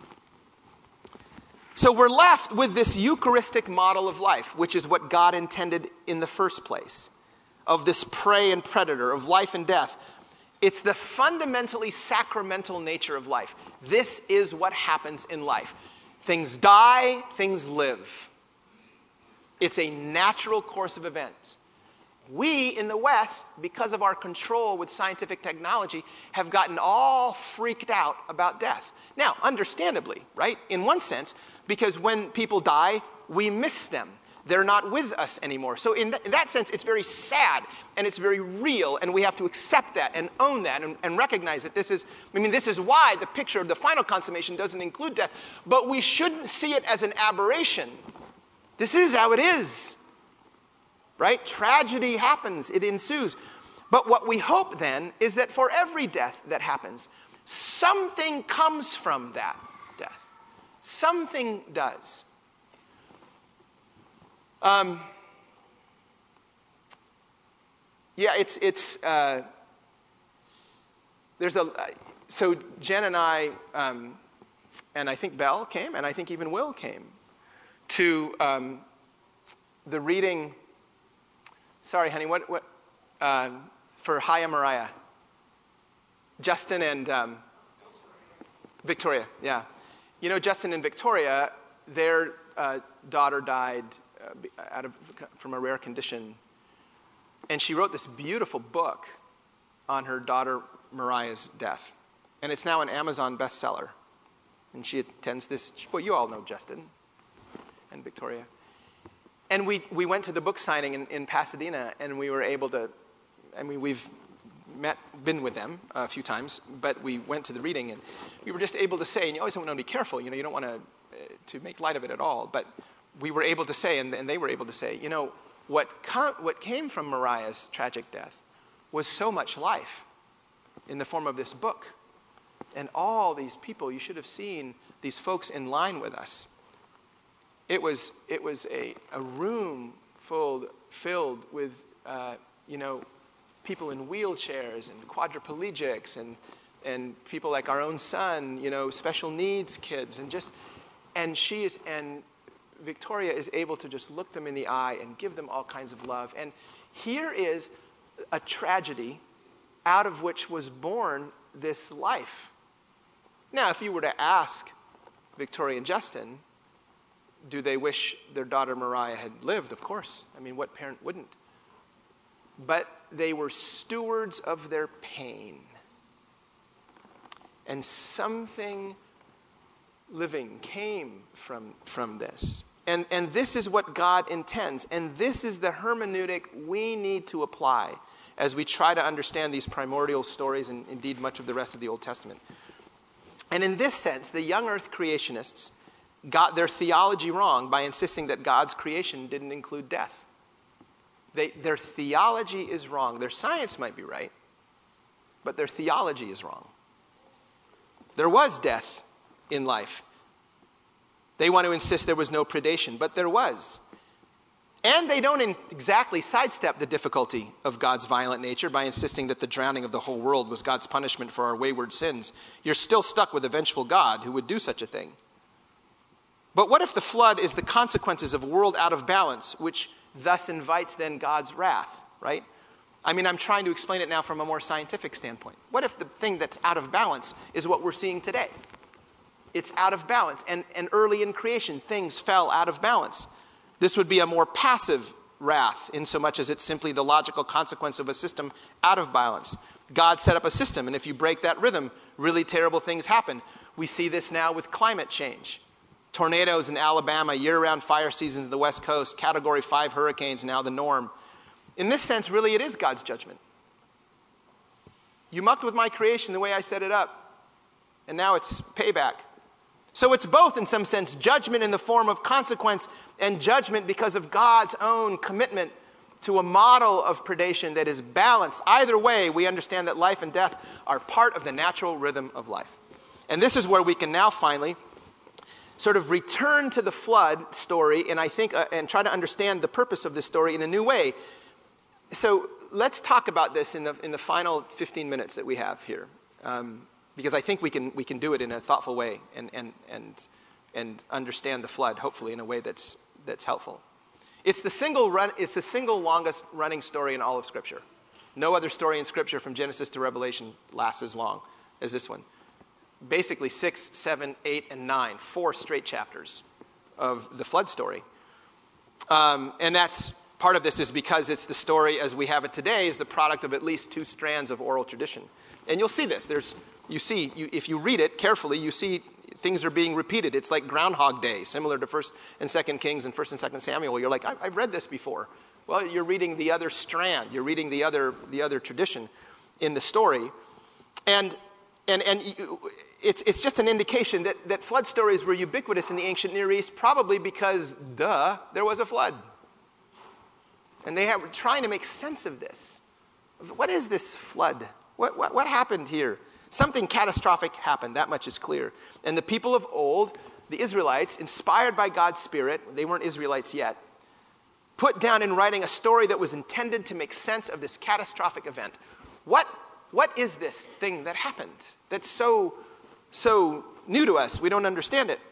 So we're left with this Eucharistic model of life, which is what God intended in the first place, of this prey and predator, of life and death. It's the fundamentally sacramental nature of life. This is what happens in life. Things die, things live. It's a natural course of events. We in the West, because of our control with scientific technology, have gotten all freaked out about death. Now, understandably, right, in one sense, because when people die, we miss them. They're not with us anymore. So in that sense, it's very sad, and it's very real, and we have to accept that and own that and recognize that this is why the picture of the final consummation doesn't include death. But we shouldn't see it as an aberration. This is how it is, right? Tragedy happens. It ensues. But what we hope then is that for every death that happens, something comes from that death. Something does. So Jen and I, and I think Belle came, and I think even Will came to the reading. Sorry, honey, what for Haya Mariah? Justin and Victoria, yeah. You know, Justin and Victoria, their daughter died from a rare condition. And she wrote this beautiful book on her daughter Mariah's death. And it's now an Amazon bestseller. And she attends this, well, you all know Justin and Victoria. And we went to the book signing in Pasadena, and we were able to, we've been with them a few times, but we went to the reading, and we were just able to say, and you always want to be careful, you don't want to make light of it at all, but we were able to say, and they were able to say, what came from Mariah's tragic death was so much life in the form of this book. And all these people, you should have seen these folks in line with us. It was a room filled with, people in wheelchairs and quadriplegics and people like our own son, special needs kids, and Victoria is able to just look them in the eye and give them all kinds of love. And here is a tragedy out of which was born this life. Now, if you were to ask Victoria and Justin, do they wish their daughter Mariah had lived? Of course. What parent wouldn't? But they were stewards of their pain. And something living came from this. And this is what God intends. And this is the hermeneutic we need to apply as we try to understand these primordial stories and indeed much of the rest of the Old Testament. And in this sense, the young earth creationists got their theology wrong by insisting that God's creation didn't include death. Their theology is wrong. Their science might be right, but their theology is wrong. There was death in life. They want to insist there was no predation, but there was. And they don't exactly sidestep the difficulty of God's violent nature by insisting that the drowning of the whole world was God's punishment for our wayward sins. You're still stuck with a vengeful God who would do such a thing. But what if the flood is the consequences of a world out of balance, which thus invites then God's wrath, right? I'm trying to explain it now from a more scientific standpoint. What if the thing that's out of balance is what we're seeing today? It's out of balance. And early in creation, things fell out of balance. This would be a more passive wrath, in so much as it's simply the logical consequence of a system out of balance. God set up a system, and if you break that rhythm, really terrible things happen. We see this now with climate change. Tornadoes in Alabama, year-round fire seasons in the West Coast, Category 5 hurricanes now the norm. In this sense, really, it is God's judgment. You mucked with my creation the way I set it up, and now it's payback. So it's both, in some sense, judgment in the form of consequence and judgment because of God's own commitment to a model of predation that is balanced. Either way, we understand that life and death are part of the natural rhythm of life. And this is where we can now finally sort of return to the flood story and and try to understand the purpose of this story in a new way. So let's talk about this in the final 15 minutes that we have here. Because I think we can do it in a thoughtful way and understand the flood, hopefully in a way that's helpful. It's the single longest running story in all of Scripture. No other story in Scripture from Genesis to Revelation lasts as long as this one. Basically 6, 7, 8, and 9, 4 straight chapters of the flood story. And that's part of this is because it's the story as we have it today is the product of at least 2 strands of oral tradition. And you'll see this. If you read it carefully, you see things are being repeated. It's like Groundhog Day, similar to 1st and 2nd Kings and 1st and 2nd Samuel. You're like, I've read this before. Well, you're reading the other strand. You're reading the other tradition in the story. And it's just an indication that flood stories were ubiquitous in the ancient Near East, probably because, there was a flood. And they were trying to make sense of this. what is this flood? What happened here? Something catastrophic happened, that much is clear. And the people of old, the Israelites, inspired by God's Spirit, they weren't Israelites yet, put down in writing a story that was intended to make sense of this catastrophic event. What is this thing that happened that's so new to us? We don't understand it.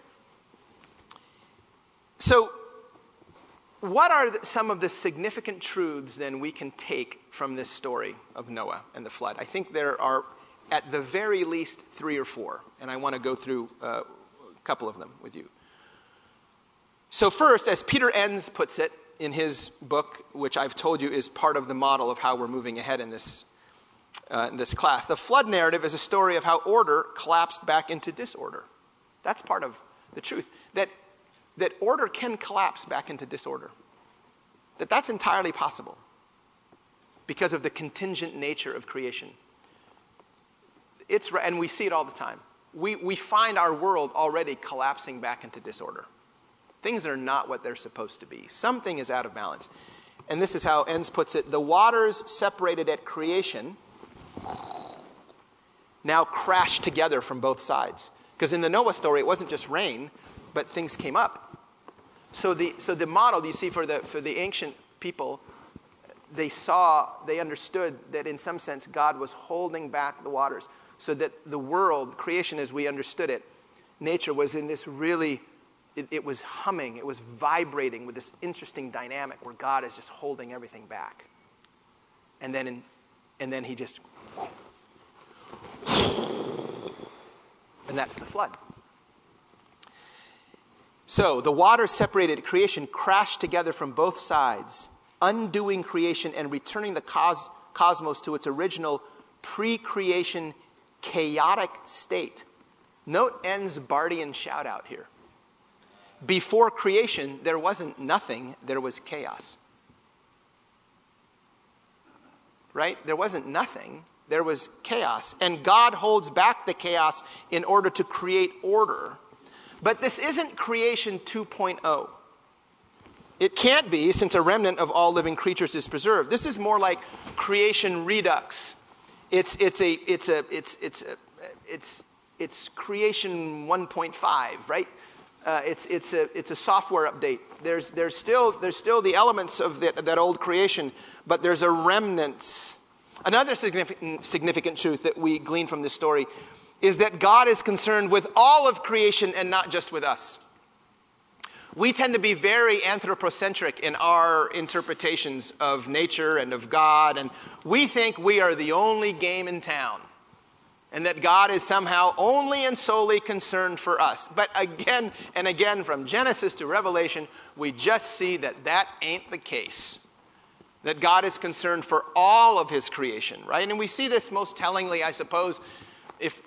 So, what are some of the significant truths then we can take from this story of Noah and the flood? I think there are at the very least 3 or 4, and I want to go through a couple of them with you. So first, as Peter Enns puts it in his book, which I've told you is part of the model of how we're moving ahead in this class, the flood narrative is a story of how order collapsed back into disorder. That's part of the truth, that order can collapse back into disorder. That's entirely possible because of the contingent nature of creation. And we see it all the time. We find our world already collapsing back into disorder. Things are not what they're supposed to be. Something is out of balance. And this is how Enns puts it. The waters separated at creation now crash together from both sides. Because in the Noah story, it wasn't just rain, but things came up. So the model you see for the ancient people, they understood that in some sense God was holding back the waters so that the world, creation as we understood it, nature was in this really, it was humming, it was vibrating with this interesting dynamic where God is just holding everything back. And then he just, and that's the flood. So the waters separated at creation crashed together from both sides, undoing creation and returning the cosmos to its original pre-creation chaotic state. Note Enns' Bardian shout out here. Before creation, there wasn't nothing, there was chaos. Right? There wasn't nothing, there was chaos. And God holds back the chaos in order to create order. But this isn't creation 2.0. It can't be, since a remnant of all living creatures is preserved. This is more like creation redux. It's creation 1.5, right? It's a software update. There's still the elements of that old creation, but there's a remnant. Another significant truth that we glean from this story is that God is concerned with all of creation and not just with us. We tend to be very anthropocentric in our interpretations of nature and of God, and we think we are the only game in town, and that God is somehow only and solely concerned for us. But again and again, from Genesis to Revelation, we just see that ain't the case. That God is concerned for all of his creation, right? And we see this most tellingly, I suppose, if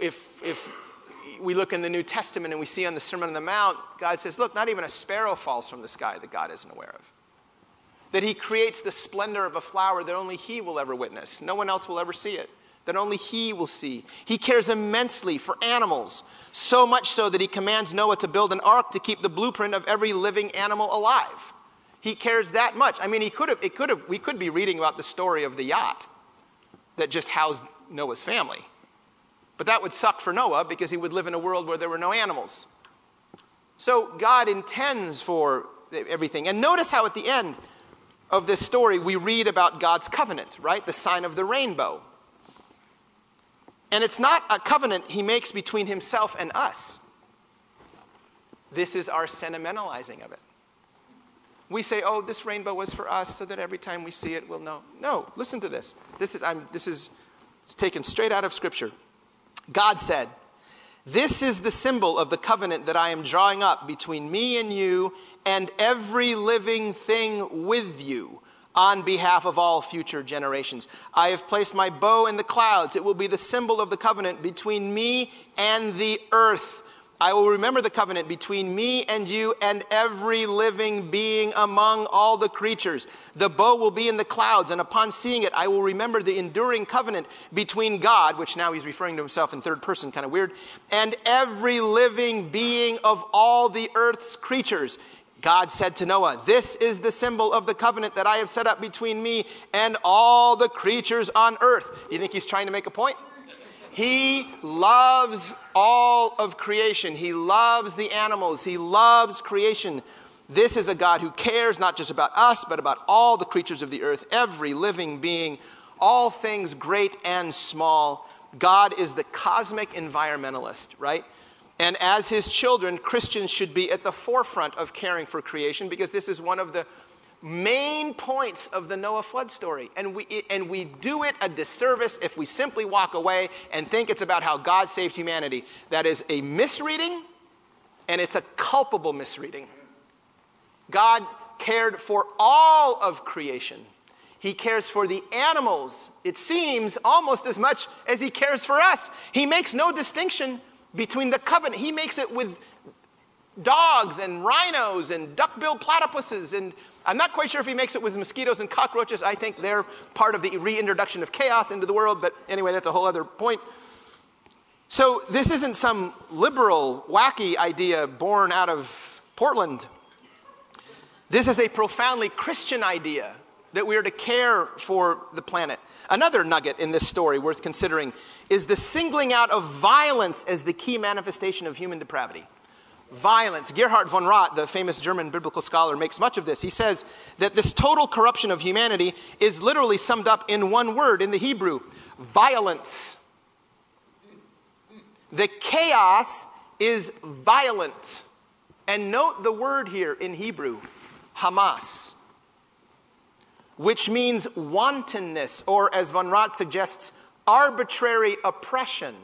we look in the New Testament and we see on the Sermon on the Mount, God says, look, not even a sparrow falls from the sky that God isn't aware of. That he creates the splendor of a flower that only he will ever witness. No one else will ever see it. That only he will see. He cares immensely for animals, so much so that he commands Noah to build an ark to keep the blueprint of every living animal alive. He cares that much. I mean, we could be reading about the story of the yacht that just housed Noah's family. But that would suck for Noah because he would live in a world where there were no animals. So God intends for everything. And notice how at the end of this story we read about God's covenant, right? The sign of the rainbow. And it's not a covenant he makes between himself and us. This is our sentimentalizing of it. We say, oh, this rainbow was for us so that every time we see it, we'll know. No, listen to this. This is taken straight out of Scripture. God said, this is the symbol of the covenant that I am drawing up between me and you and every living thing with you on behalf of all future generations. I have placed my bow in the clouds. It will be the symbol of the covenant between me and the earth. I will remember the covenant between me and you and every living being among all the creatures. The bow will be in the clouds, and upon seeing it, I will remember the enduring covenant between God, which now he's referring to himself in third person, kind of weird, and every living being of all the earth's creatures. God said to Noah, "This is the symbol of the covenant that I have set up between me and all the creatures on earth." You think he's trying to make a point? He loves all of creation. He loves the animals. He loves creation. This is a God who cares not just about us, but about all the creatures of the earth, every living being, all things great and small. God is the cosmic environmentalist, right? And as his children, Christians should be at the forefront of caring for creation, because this is one of the main points of the Noah flood story. And we do it a disservice if we simply walk away and think it's about how God saved humanity. That is a misreading, and it's a culpable misreading. God cared for all of creation. He cares for the animals, it seems, almost as much as he cares for us. He makes no distinction between the covenant. He makes it with dogs and rhinos and duck-billed platypuses, and I'm not quite sure if he makes it with mosquitoes and cockroaches. I think they're part of the reintroduction of chaos into the world, but anyway, that's a whole other point. So this isn't some liberal, wacky idea born out of Portland. This is a profoundly Christian idea that we are to care for the planet. Another nugget in this story worth considering is the singling out of violence as the key manifestation of human depravity. Violence. Gerhard von Rott, the famous German biblical scholar, makes much of this. He says that this total corruption of humanity is literally summed up in one word in the Hebrew: violence. The chaos is violent. And note the word here in Hebrew, Hamas, which means wantonness, or as von Rott suggests, arbitrary oppression.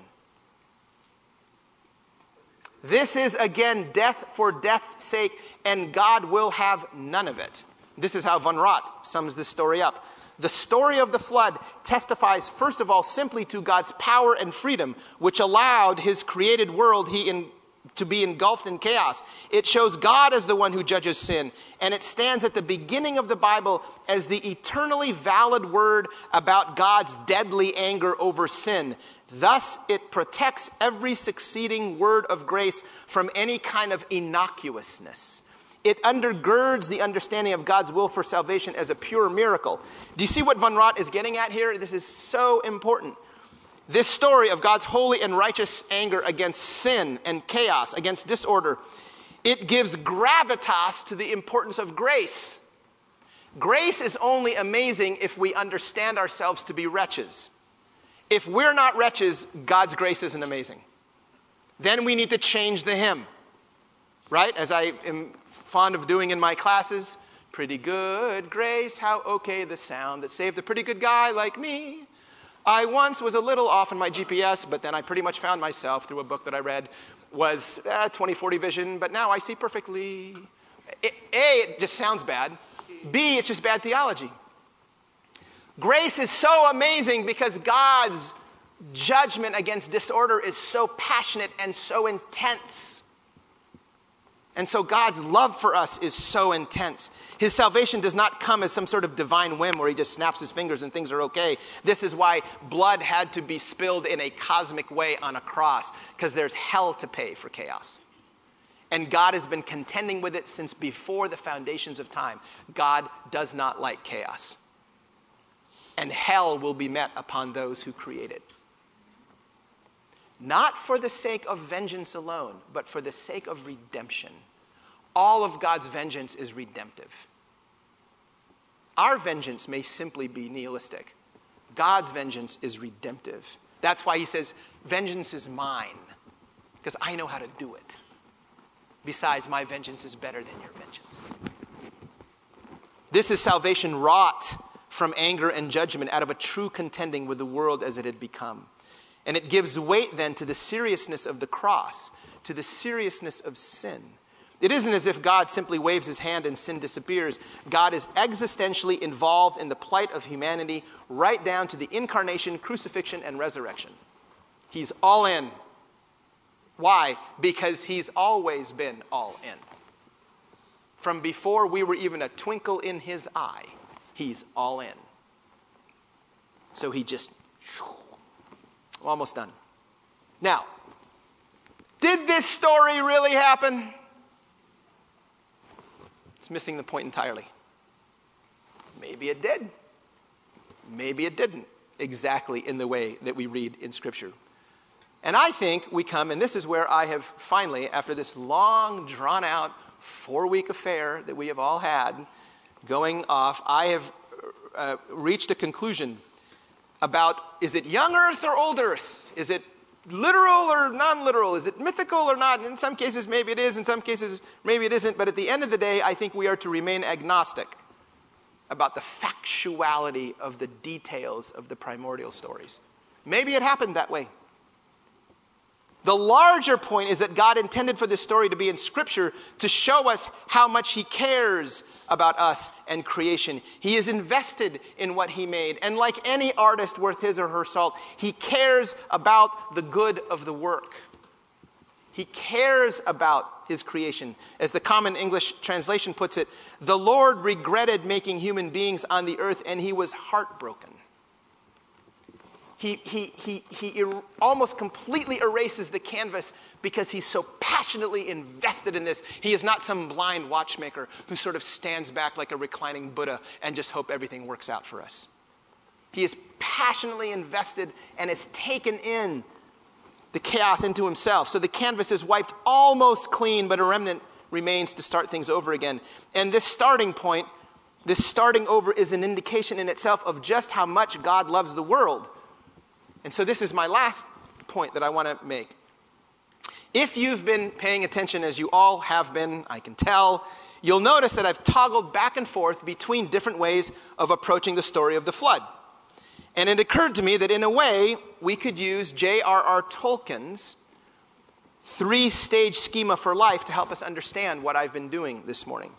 This is, again, death for death's sake, and God will have none of it. This is how von Rott sums this story up. The story of the flood testifies, first of all, simply to God's power and freedom, which allowed his created world to be engulfed in chaos. It shows God as the one who judges sin, and it stands at the beginning of the Bible as the eternally valid word about God's deadly anger over sin. Thus, it protects every succeeding word of grace from any kind of innocuousness. It undergirds the understanding of God's will for salvation as a pure miracle. Do you see what von Rott is getting at here? This is so important. This story of God's holy and righteous anger against sin and chaos, against disorder, it gives gravitas to the importance of grace. Grace is only amazing if we understand ourselves to be wretches. If we're not wretches, God's grace isn't amazing. Then we need to change the hymn, right? As I am fond of doing in my classes, pretty good grace, how okay the sound that saved a pretty good guy like me. I once was a little off in my GPS, but then I pretty much found myself through a book that I read was 20/40 vision, but now I see perfectly. It just sounds bad. B, it's just bad theology. Grace is so amazing because God's judgment against disorder is so passionate and so intense. And so God's love for us is so intense. His salvation does not come as some sort of divine whim where he just snaps his fingers and things are okay. This is why blood had to be spilled in a cosmic way on a cross, because there's hell to pay for chaos. And God has been contending with it since before the foundations of time. God does not like chaos. And hell will be met upon those who create it. Not for the sake of vengeance alone, but for the sake of redemption. All of God's vengeance is redemptive. Our vengeance may simply be nihilistic. God's vengeance is redemptive. That's why he says, vengeance is mine, because I know how to do it. Besides, my vengeance is better than your vengeance. This is salvation wrought from anger and judgment out of a true contending with the world as it had become. And it gives weight then to the seriousness of the cross, to the seriousness of sin. It isn't as if God simply waves his hand and sin disappears. God is existentially involved in the plight of humanity right down to the incarnation, crucifixion, and resurrection. He's all in. Why? Because he's always been all in. From before we were even a twinkle in his eye, he's all in. So he just... almost done. Now, did this story really happen? It's missing the point entirely. Maybe it did. Maybe it didn't, exactly in the way that we read in Scripture. And I think we come, and this is where I have finally, after this long, drawn-out, 4-week affair that we have all had going off, I have reached a conclusion about, is it young earth or old earth? Is it literal or non-literal? Is it mythical or not? In some cases, maybe it is. In some cases, maybe it isn't. But at the end of the day, I think we are to remain agnostic about the factuality of the details of the primordial stories. Maybe it happened that way. The larger point is that God intended for this story to be in Scripture to show us how much He cares about us and creation. He is invested in what He made. And like any artist worth his or her salt, He cares about the good of the work. He cares about His creation. As the Common English Translation puts it, the Lord regretted making human beings on the earth, and He was heartbroken. He almost completely erases the canvas because He's so passionately invested in this. He is not some blind watchmaker who sort of stands back like a reclining Buddha and just hope everything works out for us. He is passionately invested and has taken in the chaos into Himself. So the canvas is wiped almost clean, but a remnant remains to start things over again. And this starting point, this starting over, is an indication in itself of just how much God loves the world. And so this is my last point that I want to make. If you've been paying attention, as you all have been, I can tell, you'll notice that I've toggled back and forth between different ways of approaching the story of the flood. And it occurred to me that in a way, we could use J.R.R. Tolkien's 3-stage schema for life to help us understand what I've been doing this morning.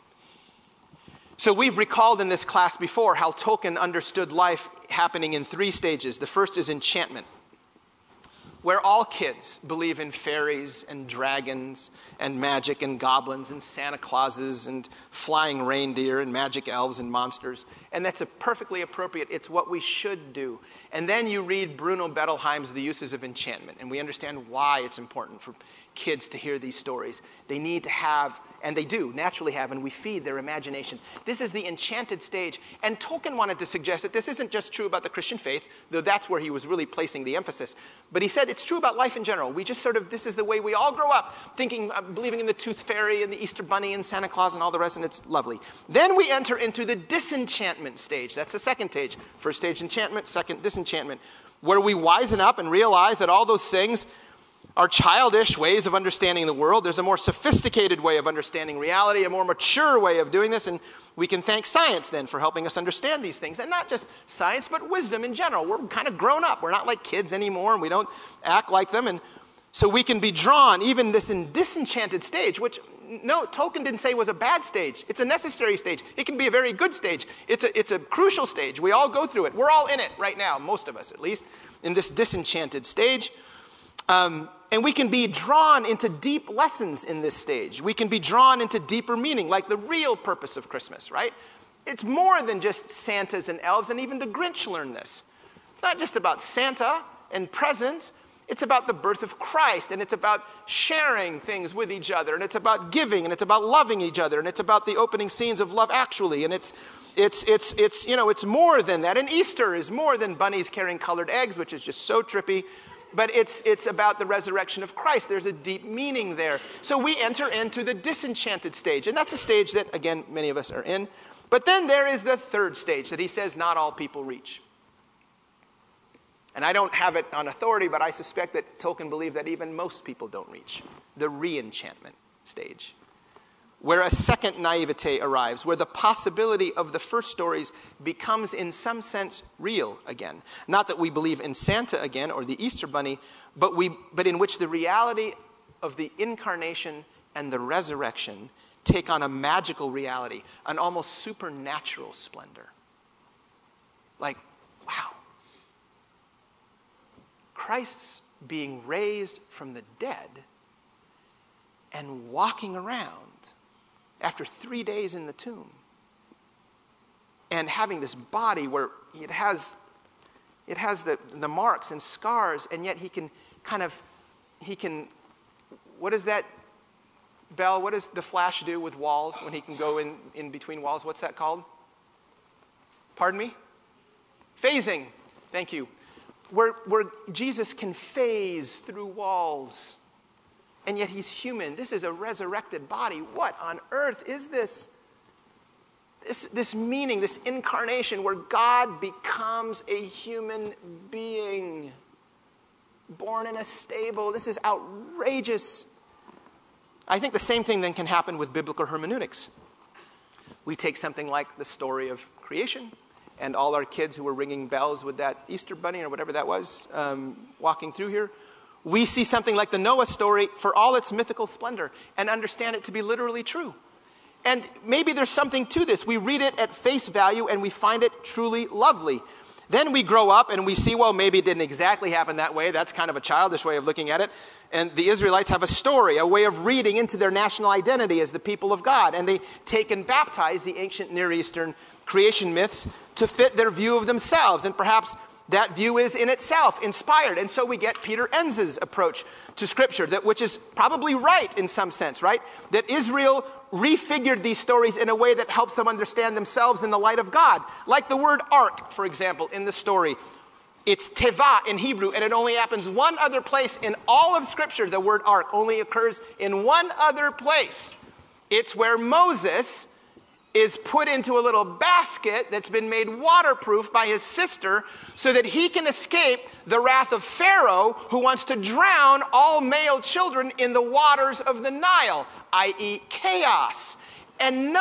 So we've recalled in this class before how Tolkien understood life happening in 3 stages. The first is enchantment, where all kids believe in fairies and dragons and magic and goblins and Santa Clauses and flying reindeer and magic elves and monsters. And that's perfectly appropriate. It's what we should do. And then you read Bruno Bettelheim's The Uses of Enchantment, and we understand why it's important for kids to hear these stories. They need to have, and they do naturally have, and we feed their imagination. This is the enchanted stage. And Tolkien wanted to suggest that this isn't just true about the Christian faith, though that's where he was really placing the emphasis. But he said it's true about life in general. We just this is the way we all grow up, thinking, believing in the Tooth Fairy and the Easter Bunny and Santa Claus and all the rest, and it's lovely. Then we enter into the disenchantment stage. That's the second stage. First stage, enchantment. Second, disenchantment, where we wisen up and realize that all those things are childish ways of understanding the world. There's a more sophisticated way of understanding reality, a more mature way of doing this, and we can thank science then for helping us understand these things. And not just science, but wisdom in general. We're kind of grown up. We're not like kids anymore, and we don't act like them. And so we can be drawn, even this in disenchanted stage, which, no, Tolkien didn't say was a bad stage. It's a necessary stage. It can be a very good stage. It's a crucial stage. We all go through it. We're all in it right now, most of us at least, in this disenchanted stage. And we can be drawn into deep lessons in this stage. We can be drawn into deeper meaning, like the real purpose of Christmas, right? It's more than just Santas and elves, and even the Grinch learned this. It's not just about Santa and presents. It's about the birth of Christ, and it's about sharing things with each other, and it's about giving, and it's about loving each other, and it's about the opening scenes of Love Actually, and it's more than that. And Easter is more than bunnies carrying colored eggs, which is just so trippy. But it's about the resurrection of Christ. There's a deep meaning there. So we enter into the disenchanted stage. And that's a stage that, again, many of us are in. But then there is the third stage that he says not all people reach. And I don't have it on authority, but I suspect that Tolkien believed that even most people don't reach. The re-enchantment stage, where a second naivete arrives, where the possibility of the first stories becomes in some sense real again. Not that we believe in Santa again or the Easter Bunny, but in which the reality of the incarnation and the resurrection take on a magical reality, an almost supernatural splendor. Like, wow. Christ's being raised from the dead and walking around after 3 days in the tomb, and having this body where it has the marks and scars, and yet he can, what is that Bell, what does the Flash do with walls when he can go in between walls? What's that called? Pardon me? Phasing. Thank you. Where Jesus can phase through walls, and yet he's human. This is a resurrected body. What on earth is this? This meaning, this incarnation where God becomes a human being, born in a stable. This is outrageous. I think the same thing then can happen with biblical hermeneutics. We take something like the story of creation, and all our kids who were ringing bells with that Easter bunny or whatever that was, walking through here. We see something like the Noah story for all its mythical splendor and understand it to be literally true. And maybe there's something to this. We read it at face value and we find it truly lovely. Then we grow up and we see, well, maybe it didn't exactly happen that way. That's kind of a childish way of looking at it. And the Israelites have a story, a way of reading into their national identity as the people of God. And they take and baptize the ancient Near Eastern creation myths to fit their view of themselves. And perhaps that view is in itself inspired. And so we get Peter Enns' approach to Scripture, which is probably right in some sense, right? That Israel refigured these stories in a way that helps them understand themselves in the light of God. Like the word ark, for example, in the story. It's teva in Hebrew, and it only happens one other place in all of Scripture. The word ark only occurs in one other place. It's where Moses is put into a little basket that's been made waterproof by his sister so that he can escape the wrath of Pharaoh, who wants to drown all male children in the waters of the Nile, i.e. chaos. And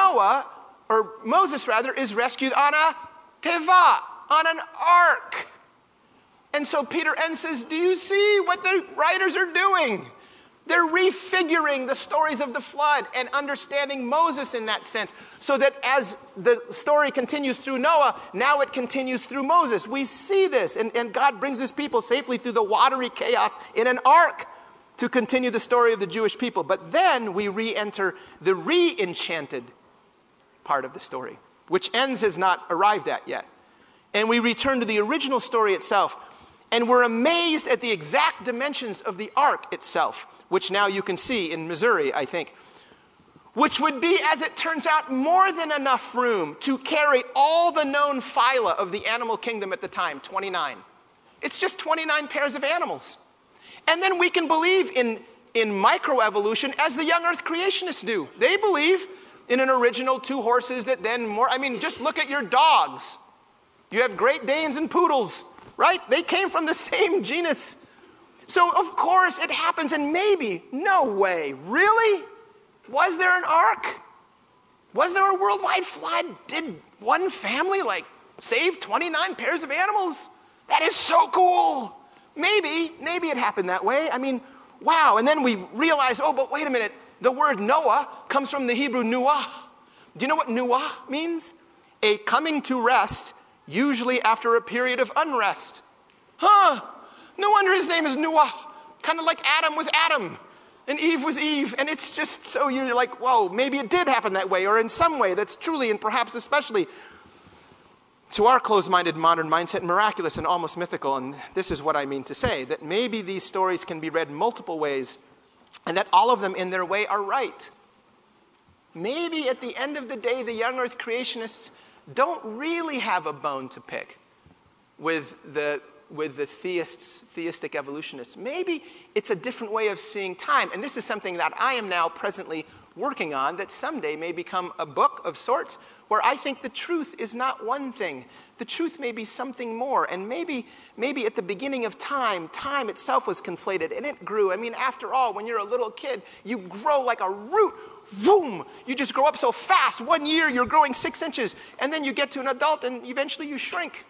Moses is rescued on a teva, on an ark. And so Peter Enns says, do you see what the writers are doing? They're refiguring the stories of the flood and understanding Moses in that sense, so that as the story continues through Noah, now it continues through Moses. We see this, and God brings his people safely through the watery chaos in an ark to continue the story of the Jewish people. But then we re-enter the re-enchanted part of the story, which Enns has not arrived at yet. And we return to the original story itself, and we're amazed at the exact dimensions of the ark itself, which now you can see in Missouri, I think, which would be, as it turns out, more than enough room to carry all the known phyla of the animal kingdom at the time, 29. It's just 29 pairs of animals. And then we can believe in microevolution as the young earth creationists do. They believe in an original 2 horses that then just look at your dogs. You have Great Danes and Poodles, right? They came from the same genus. So, of course, it happens, and maybe, no way, really? Was there an ark? Was there a worldwide flood? Did one family, save 29 pairs of animals? That is so cool. Maybe it happened that way. Wow. And then we realize, but wait a minute. The word Noah comes from the Hebrew nuah. Do you know what nuah means? A coming to rest, usually after a period of unrest. No wonder his name is Noah. Kind of like Adam was Adam, and Eve was Eve. And it's just so you're like, whoa, maybe it did happen that way, or in some way that's truly and perhaps especially to our closed-minded modern mindset miraculous and almost mythical. And this is what I mean to say, that maybe these stories can be read multiple ways, and that all of them in their way are right. Maybe at the end of the day, the young earth creationists don't really have a bone to pick with the theistic evolutionists. Maybe it's a different way of seeing time. And this is something that I am now presently working on, that someday may become a book of sorts, where I think the truth is not one thing. The truth may be something more. And maybe at the beginning of time itself was conflated, and it grew. After all, when you're a little kid, you grow like a root. Boom! You just grow up so fast. 1 year, you're growing 6 inches. And then you get to an adult, and eventually you shrink.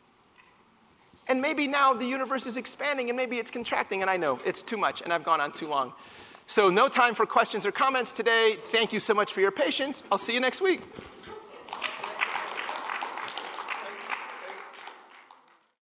And maybe now the universe is expanding, and maybe it's contracting, and I know it's too much, and I've gone on too long. So no time for questions or comments today. Thank you so much for your patience. I'll see you next week.